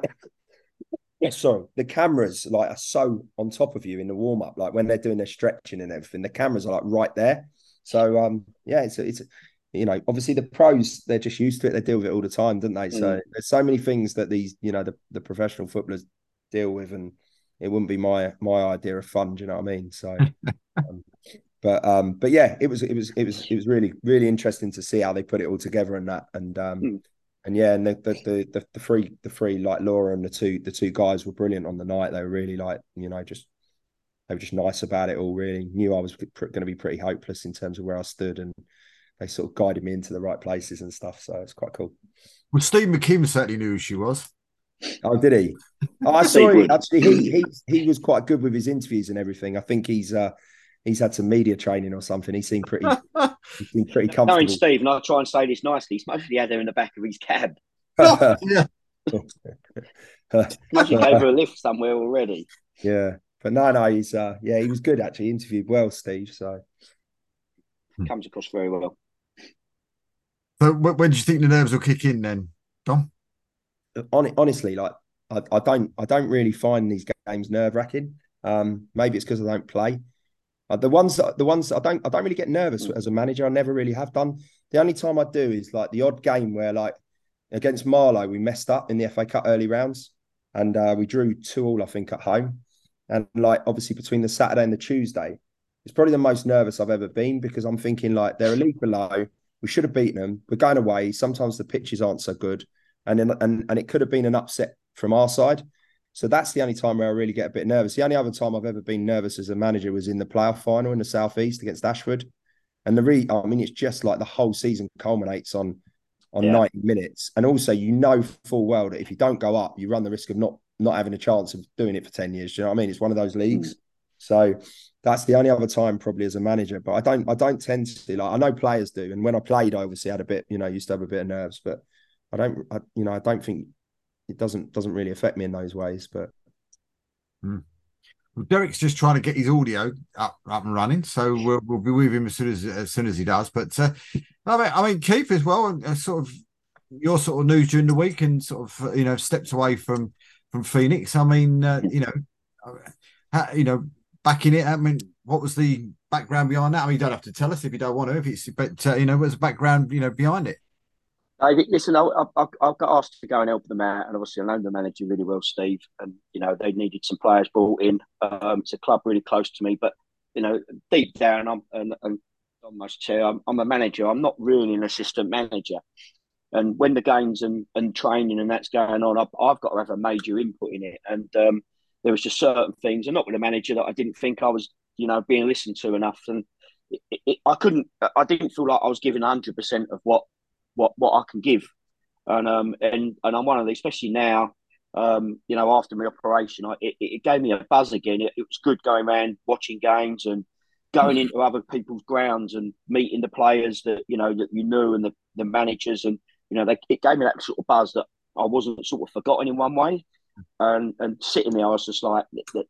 the cameras like are so on top of you in the warm-up. Like when they're doing their stretching and everything, the cameras are like right there. So yeah, it's obviously the pros, they're just used to it. They deal with it all the time, don't they? So there's so many things that these, the professional footballers deal with, and it wouldn't be my idea of fun. Do you know what I mean? So, but yeah, it was really, really interesting to see how they put it all together and that, and yeah, and the three like Laura and the two guys were brilliant on the night. They were really like they were just nice about it all. Really knew I was going to be pretty hopeless in terms of where I stood, and they sort of guided me into the right places and stuff. So it's quite cool. Well, Steve McKim certainly knew who she was. Oh, did he? Oh, I saw it. Actually, he was quite good with his interviews and everything. I think he's had some media training or something. He seemed pretty comfortable. Knowing Steve, and I'll try and say this nicely, he's mostly had her in the back of his cab. Yeah. Mostly gave her a lift somewhere already. Yeah. But no, he was good actually. He interviewed well, Steve. So comes across very well. So when do you think the nerves will kick in then, Dom? Honestly, like I don't really find these games nerve-wracking. Maybe it's because I don't play. The ones I don't really get nervous as a manager. I never really have done. The only time I do is like the odd game where like against Marlow we messed up in the FA Cup early rounds. and we drew 2-2, I think, at home. And like obviously between the Saturday and the Tuesday, it's probably the most nervous I've ever been, because I'm thinking like they're a league below. We should have beaten them. We're going away. Sometimes the pitches aren't so good, and it could have been an upset from our side. So that's the only time where I really get a bit nervous. The only other time I've ever been nervous as a manager was in the playoff final in the Southeast against Ashford. And I mean, it's just like the whole season culminates on 90 minutes. And also, you know full well that if you don't go up, you run the risk of not having a chance of doing it for 10 years. Do you know what I mean? It's one of those leagues. So that's the only other time probably as a manager. But I don't tend to, like, I know players do. And when I played, I obviously had a bit, used to have a bit of nerves, but I don't think it doesn't really affect me in those ways. But Well, Derek's just trying to get his audio up and running, so we'll be with him as soon as he does. But I mean, Keith as well, sort of your sort of news during the week, and sort of steps away from Phoenix. I mean, back in it. I mean, what was the background behind that? I mean, you don't have to tell us if you don't want to. But what's the background behind it? Listen, I got asked to go and help them out, and obviously I know the manager really well, Steve, and they needed some players brought in. It's a club really close to me, but deep down, I'm almost say I'm a manager. I'm not really an assistant manager, and when the games and training and that's going on, I've got to have a major input in it. And there was just certain things, and not with a manager, that I didn't think I was being listened to enough, and I didn't feel like I was giving 100% of what I can give, and I'm one of these, especially now. After my operation, it gave me a buzz again. It was good going around watching games and going into other people's grounds and meeting the players that that you knew, and the managers, and it gave me that sort of buzz that I wasn't sort of forgotten in one way. And sitting there, I was just like,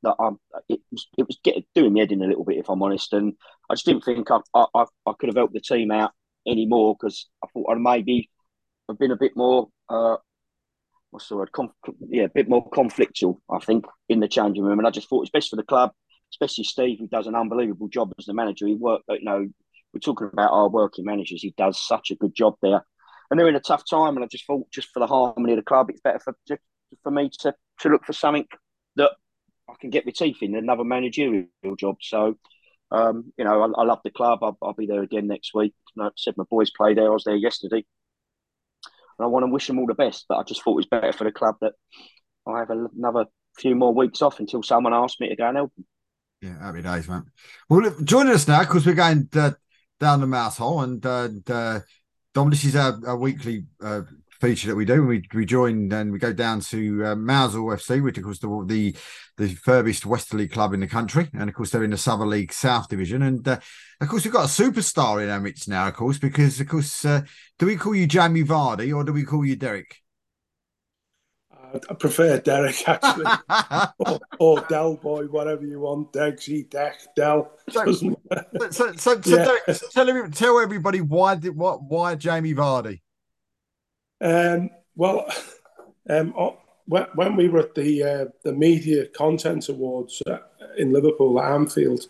it was doing me head in a little bit, if I'm honest. And I just didn't think I could have helped the team out anymore, because I thought I'd maybe have been a bit more what's the word? A bit more conflictual, I think, in the changing room. And I just thought it's best for the club, especially Steve, who does an unbelievable job as the manager. He worked, we're talking about our working managers. He does such a good job there, and they're in a tough time. And I just thought, just for the harmony of the club, it's better for me to look for something that I can get my teeth in, another managerial job. So, I love the club. I'll be there again next week. Like I said, my boys play there. I was there yesterday. And I want to wish them all the best, but I just thought it was better for the club that I have another few more weeks off until someone asks me to go and help them. Yeah, happy days, man. Well, look, joining us now, because we're going down the mouse hole, and Dom, this is our weekly feature that we do. We join and we go down to Mousehole FC, which of course the furthest westerly club in the country, and of course they're in the Southern League South Division, and of course we've got a superstar in our midst now, of course, because of course do we call you Jamie Vardy or do we call you Derek? I prefer Derek, actually, or Del Boy, whatever you want. Degsy, Deck, Del. So Derek, tell everybody why Jamie Vardy. When we were at the Media Content Awards in Liverpool at Anfield,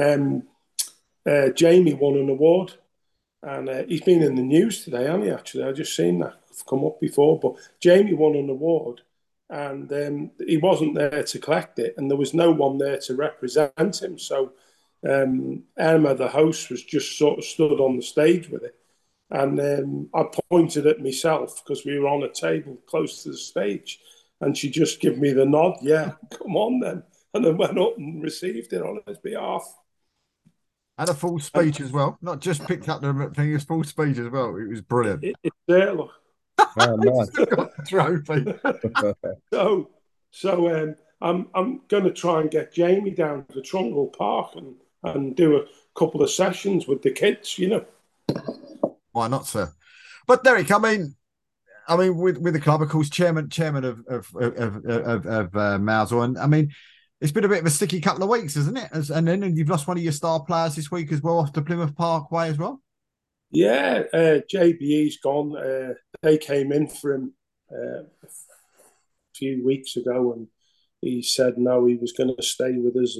Jamie won an award, and he's been in the news today, hasn't he? Actually, I just seen that come up before. But Jamie won an award, and he wasn't there to collect it, and there was no one there to represent him. So Emma, the host, was just sort of stood on the stage with it. And I pointed at myself because we were on a table close to the stage, and she just gave me the nod. Yeah, come on then. And then went up and received it on his behalf. And a full speech as well. Not just picked up the thing, it's full speech as well. It was brilliant. It's there, look. Oh, nice. Got the trophy. So I'm going to try and get Jamie down to Trundle Park and do a couple of sessions with the kids, Why not, sir? But Derek, I mean, with the club, of course, chairman of Mousehole, and I mean, it's been a bit of a sticky couple of weeks, isn't it? And then you've lost one of your star players this week as well, off to Plymouth Parkway as well. Yeah, JBE's gone. They came in for him a few weeks ago, and he said no, he was going to stay with us,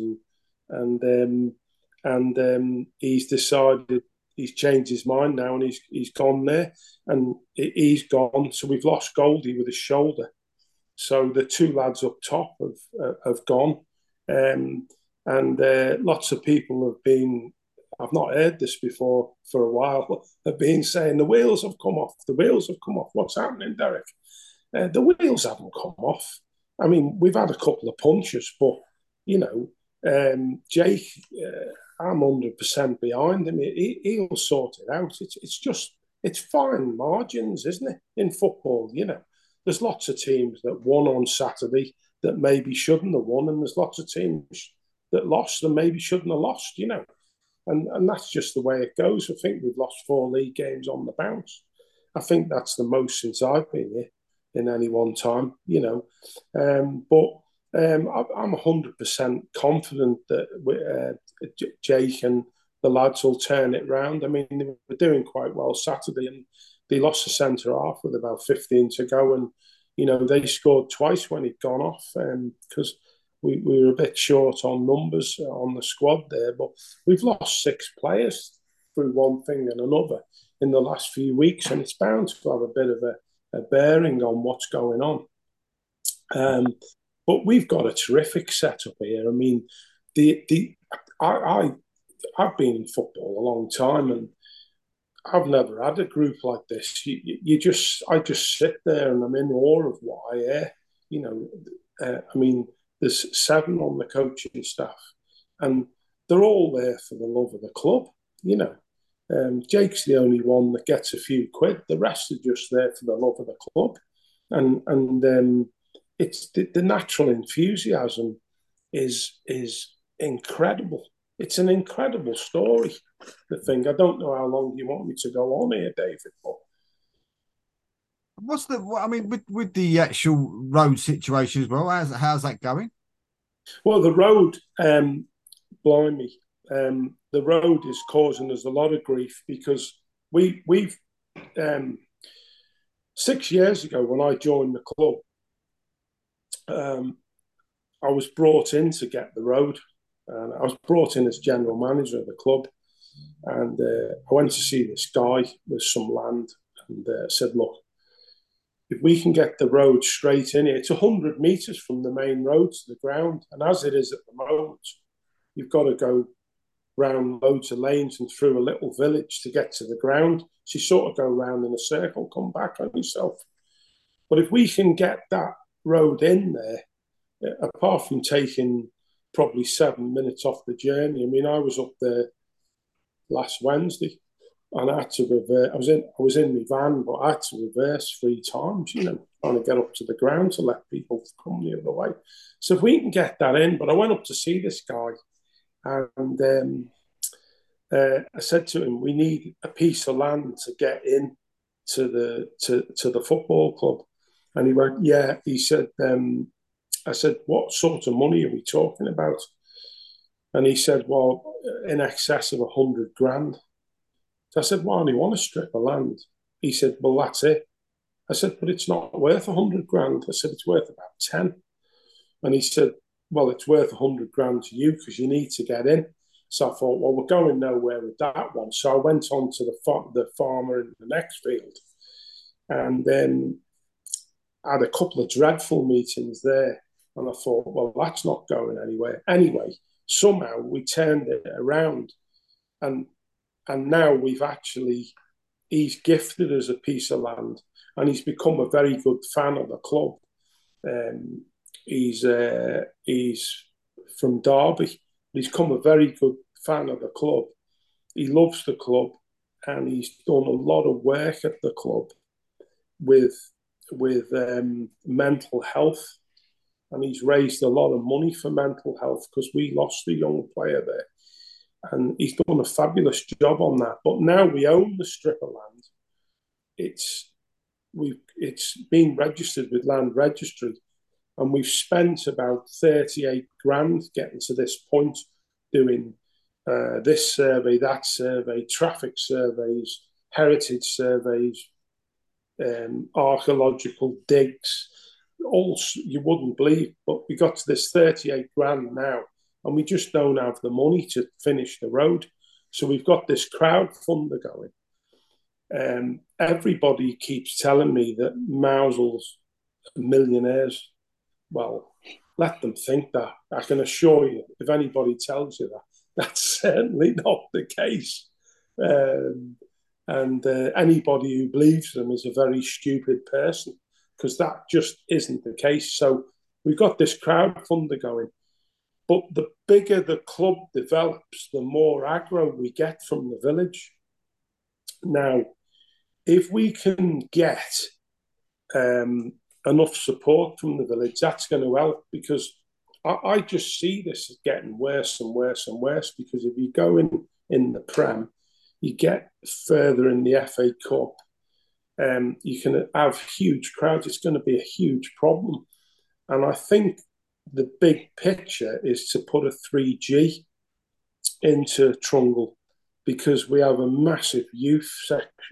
and he's decided. He's changed his mind now, and he's gone there, and he's gone. So we've lost Goldie with his shoulder. So the two lads up top have gone. And lots of people have been, I've not heard this before for a while, have been saying the wheels have come off. The wheels have come off. What's happening, Derek? The wheels haven't come off. I mean, we've had a couple of punches, but, Jake, I'm 100% behind him. He'll sort it out. It's fine margins, isn't it, in football? There's lots of teams that won on Saturday that maybe shouldn't have won, and there's lots of teams that lost and maybe shouldn't have lost, And that's just the way it goes. I think we've lost 4 league games on the bounce. I think that's the most since I've been here in any one time, But I'm 100% confident that Jake and the lads will turn it round. I mean, they were doing quite well Saturday, and they lost the centre half with about 15 to go, and they scored twice when he'd gone off, because we were a bit short on numbers on the squad there. But we've lost 6 players through one thing and another in the last few weeks, and it's bound to have a bit of a bearing on what's going on. But we've got a terrific setup here. I mean, I've been in football a long time, and I've never had a group like this. I just sit there and I'm in awe of what I hear. I mean, there's 7 on the coaching staff, and they're all there for the love of the club. Jake's the only one that gets a few quid. The rest are just there for the love of the club, and it's the natural enthusiasm is incredible. It's an incredible story. The thing, I don't know how long you want me to go on here, David. But with the actual road situation as well, how's that going? Well, the road, blimey, the road is causing us a lot of grief, because we've 6 years ago when I joined the club, I was brought in to get the road. And I was brought in as general manager of the club, and I went to see this guy with some land, and said, look, if we can get the road straight in here, it's 100 metres from the main road to the ground. And as it is at the moment, you've got to go round loads of lanes and through a little village to get to the ground. So you sort of go round in a circle, come back on yourself. But if we can get that road in there, apart from taking probably 7 minutes off the journey. I mean, I was up there last Wednesday, and I had to reverse. I was in my van, but I had to reverse 3 times, trying to get up to the ground to let people come the other way. So if we can get that in, but I went up to see this guy, and I said to him, we need a piece of land to get in to the football club. And he went, yeah. He said, I said, what sort of money are we talking about? And he said, well, in excess of 100 grand. So I said, why do you want a strip of land? He said, well, that's it. I said, but it's not worth 100 grand. I said, it's worth about 10. And he said, well, it's worth 100 grand to you because you need to get in. So I thought, well, we're going nowhere with that one. So I went on to the farmer in the next field, and then had a couple of dreadful meetings there. And I thought, well, that's not going anywhere. Anyway, somehow we turned it around, and now he's gifted us a piece of land, and he's become a very good fan of the club. He's from Derby. He's become a very good fan of the club. He loves the club, and he's done a lot of work at the club with mental health. And he's raised a lot of money for mental health because we lost a young player there. And he's done a fabulous job on that. But now we own the strip of land. It's been registered with Land Registry. And we've spent about 38 grand getting to this point, doing this survey, that survey, traffic surveys, heritage surveys, archaeological digs. All you wouldn't believe, but we got to this 38 grand now, and we just don't have the money to finish the road. So we've got this crowdfunder going. Everybody keeps telling me that Mousel's millionaires. Well, let them think that. I can assure you, if anybody tells you that, that's certainly not the case. And anybody who believes them is a very stupid person, because that just isn't the case. So we've got this crowdfunder going. But the bigger the club develops, the more aggro we get from the village. Now, if we can get enough support from the village, that's going to help, because I just see this getting worse and worse and worse, because if you go in the Prem, you get further in the FA Cup, you can have huge crowds. It's going to be a huge problem. And I think the big picture is to put a 3G into Trungle, because we have a massive youth section.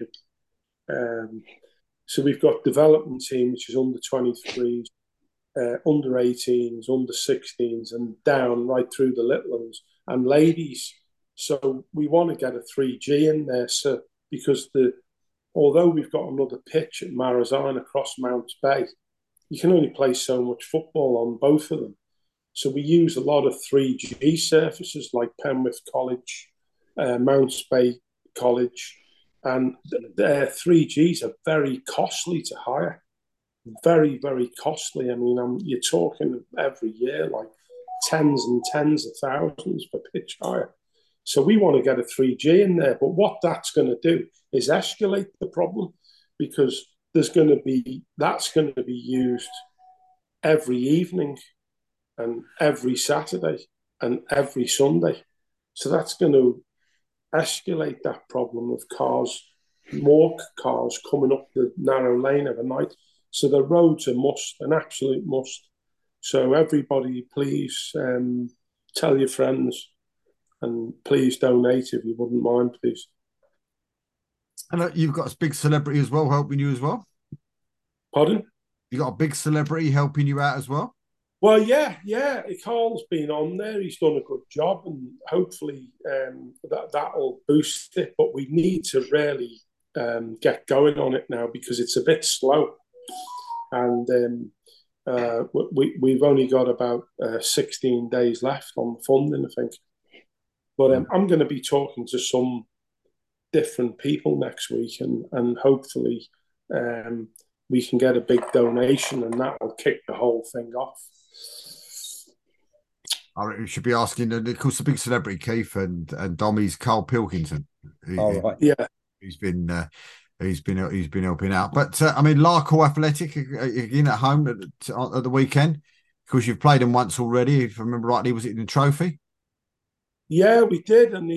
So we've got development team, which is under 23s, under 18s, under 16s, and down right through the little ones, and ladies. So we want to get a 3G in there, so because although we've got another pitch at Marizine across Mounts Bay, you can only play so much football on both of them. So we use a lot of 3G surfaces like Penwith College, Mounts Bay College, and their 3Gs are very costly to hire. Very, very costly. I mean, you're talking every year like tens and tens of thousands for pitch hire. So we want to get a 3G in there. But what that's going to do is escalate the problem, because that's going to be used every evening and every Saturday and every Sunday. So that's going to escalate that problem of more cars coming up the narrow lane of a night. So the road's a must, an absolute must. So everybody, please tell your friends, and please donate if you wouldn't mind, please. And you've got a big celebrity as well helping you as well. Pardon? You got a big celebrity helping you out as well. Well, yeah. Carl's been on there. He's done a good job, and hopefully that'll boost it. But we need to really get going on it now, because it's a bit slow, and we've only got about 16 days left on the funding, I think. But I'm going to be talking to some different people next week, and hopefully we can get a big donation, and that will kick the whole thing off. I should be asking, of course, the big celebrity Keith and Dommy's Carl Pilkington. Right. Yeah, he's been helping out. But I mean, Larkhall Athletic again at home at the weekend. Of course, you've played them once already. If I remember rightly, was it in the trophy? Yeah, we did, and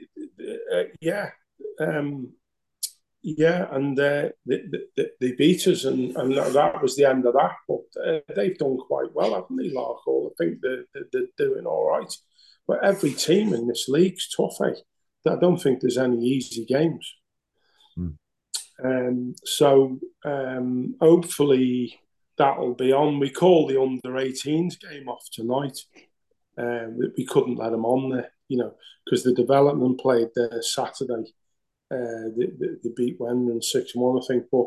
and they beat us, and that was the end of that. But they've done quite well, haven't they, Larkhall? I think they're doing all right. But every team in this league's tough, eh? I don't think there's any easy games. So hopefully that'll be on. We call the under-18s game off tonight. We couldn't let them on there, because the development played there Saturday. They beat Wendon 6-1, I think,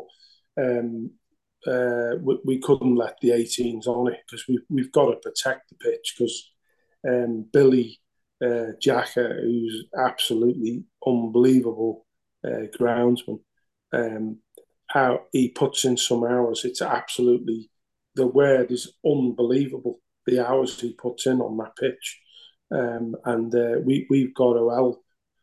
but we couldn't let the 18s on it, because we've got to protect the pitch, because Billy Jacker, who's absolutely unbelievable groundsman, how he puts in some hours, it's absolutely, the word is unbelievable, the hours he puts in on that pitch. And we've got to help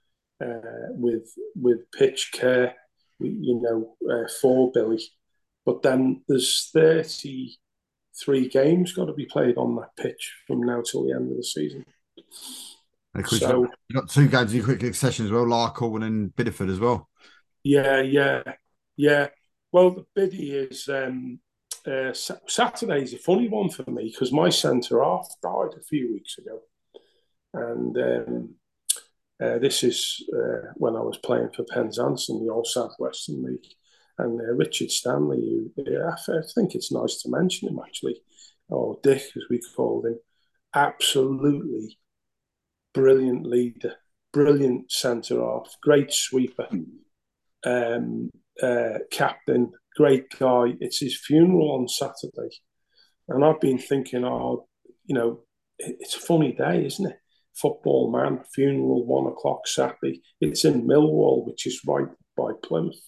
with pitch care, for Billy. But then there's 33 games got to be played on that pitch from now till the end of the season. So you've got 2 games in quick succession as well, Larkhall and then Bideford as well. Yeah. Well, the biddy is Saturday's a funny one for me, because my centre half died a few weeks ago, and this is when I was playing for Penzance in the Old South Western League, and Richard Stanley, who I think it's nice to mention him actually, or Dick as we called him, absolutely brilliant leader, brilliant centre half, great sweeper, captain, great guy. It's his funeral on Saturday. And I've been thinking, it's a funny day, isn't it? Football man, funeral, 1:00 Saturday. It's in Millwall, which is right by Plymouth.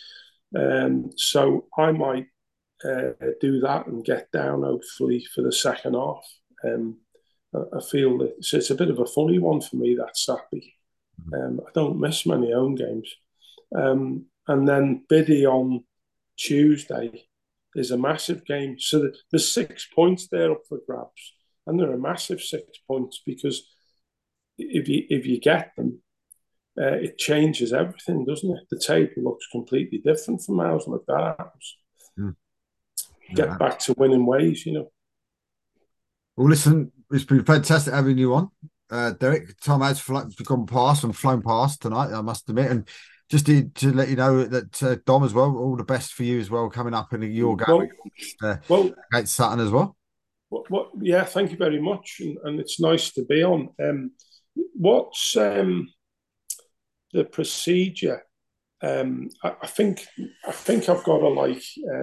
So I might do that and get down, hopefully, for the second half. I feel that it's a bit of a funny one for me, that Saturday. I don't miss many home games. And then Biddy on Tuesday is a massive game. So there's 6 points there up for grabs. And they're a massive 6 points because if you get them, it changes everything, doesn't it? The table looks completely different from ours if that happens. Get back to winning ways, Well, listen, it's been fantastic having you on. Derek, time has gone past and flown past tonight, I must admit. And just to let you know that Dom as well, all the best for you as well coming up in your game against Sutton as well. Yeah, thank you very much. And it's nice to be on. What's the procedure? I think I've got to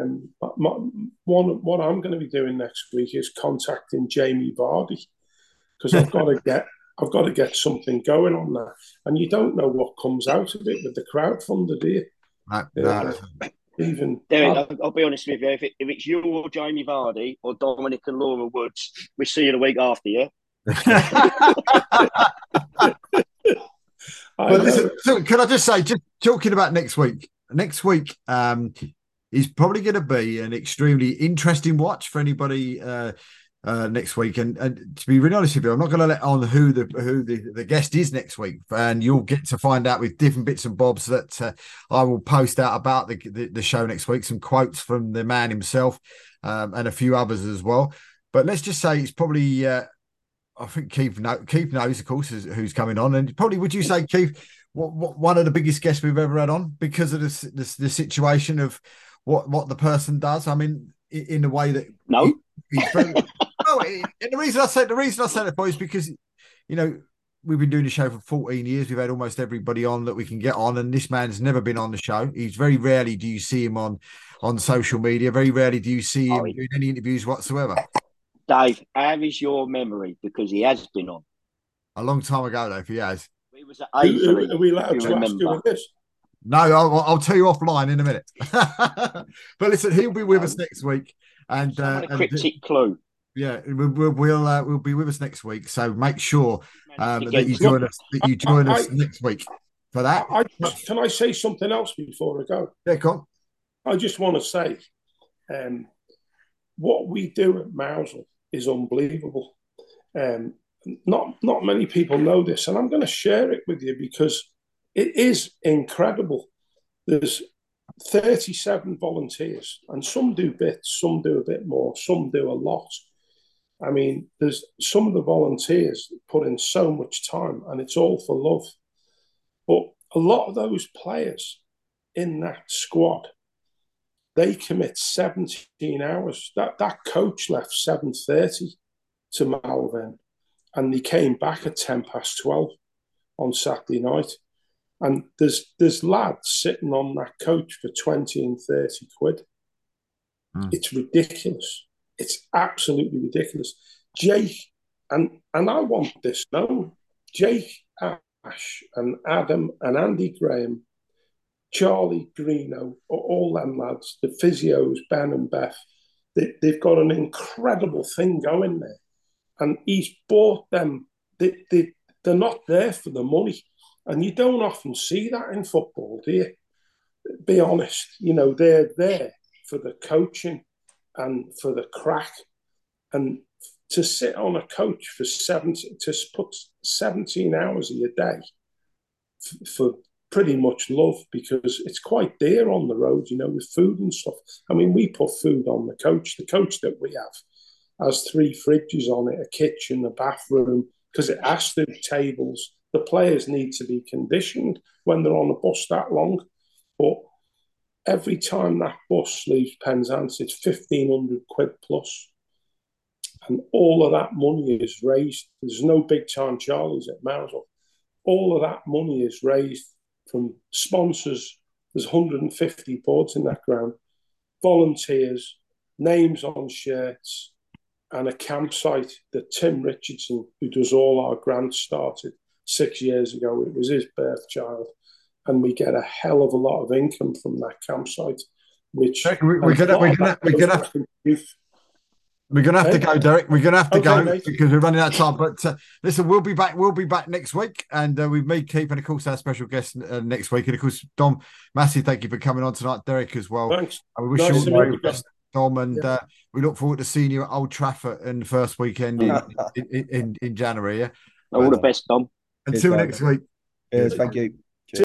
what I'm going to be doing next week is contacting Jamie Vardy because I've got to get something going on that, and you don't know what comes out of it with the crowdfunder, do you? No. Even Derek, I'll be honest with you. If it's you or Jamie Vardy or Dominic and Laura Woods, we see you the week after, yeah. But listen, so can I just say, just talking about next week is probably going to be an extremely interesting watch for anybody next week. And to be really honest with you, I'm not going to let on who the guest is next week, and you'll get to find out with different bits and bobs that I will post out about the show next week. Some quotes from the man himself and a few others as well. But let's just say it's probably. I think Keith knows, of course, who's coming on. And probably, would you say, Keith, what one of the biggest guests we've ever had on because of the situation of what the person does? I mean, in the way that he's very, and the reason I say that for is because we've been doing the show for 14 years. We've had almost everybody on that we can get on, and this man's never been on the show. He's very rarely do you see him on social media. Very rarely do you see him doing any interviews whatsoever. Dave, how is your memory? Because he has been on. A long time ago, though, if he has. He was at Avery, are we allowed to ask you this? No, I'll tell you offline in a minute. But listen, he'll be with us next week. And a cryptic clue. Yeah, we'll be with us next week. So make sure that you join us next week for that. Can I say something else before I go? Yeah, come on. I just want to say what we do at Mousel is unbelievable. Not many people know this, and I'm going to share it with you because it is incredible. There's 37 volunteers, and some do bits, some do a bit more, some do a lot. I mean, there's some of the volunteers put in so much time, and it's all for love. But a lot of those players in that squad, they commit 17 hours. That coach left 7:30 to Malvern, and he came back at 12:10 on Saturday night. And there's lads sitting on that coach for 20 and 30 quid. It's ridiculous. It's absolutely ridiculous. Jake, and I want this known, Jake, Ash, and Adam, and Andy Graham, Charlie Greeno, all them lads, the physios, Ben and Beth, they've got an incredible thing going there. And he's bought them. They're not there for the money. And you don't often see that in football, do you? Be honest. They're there for the coaching and for the crack. And to sit on a coach for 17 hours a day for pretty much love, because it's quite dear on the road, with food and stuff. I mean, we put food on the coach. The coach that we have has 3 fridges on it, a kitchen, a bathroom, because it has to tables. The players need to be conditioned when they're on a bus that long. But every time that bus leaves Penzance, it's 1,500 quid plus. And all of that money is raised. There's no big time Charlies at Mousel. All of that money is raised from sponsors. There's 150 boards in that ground. volunteers, names on shirts, and a campsite that Tim Richardson, who does all our grants, started 6 years ago. It was his birth child. And we get a hell of a lot of income from that campsite, which we're gonna have to go, Derek. We're gonna have to go, mate, because we're running out of time. But listen, we'll be back. We'll be back next week, and with me, Keith, and of course our special guest next week, and of course Dom. Massive thank you for coming on tonight, Derek, as well. Thanks. And we wish you all the very best, Dom, and we look forward to seeing you at Old Trafford in the first weekend in January. Yeah, all the best, Dom. Until next week. Yes, thank you.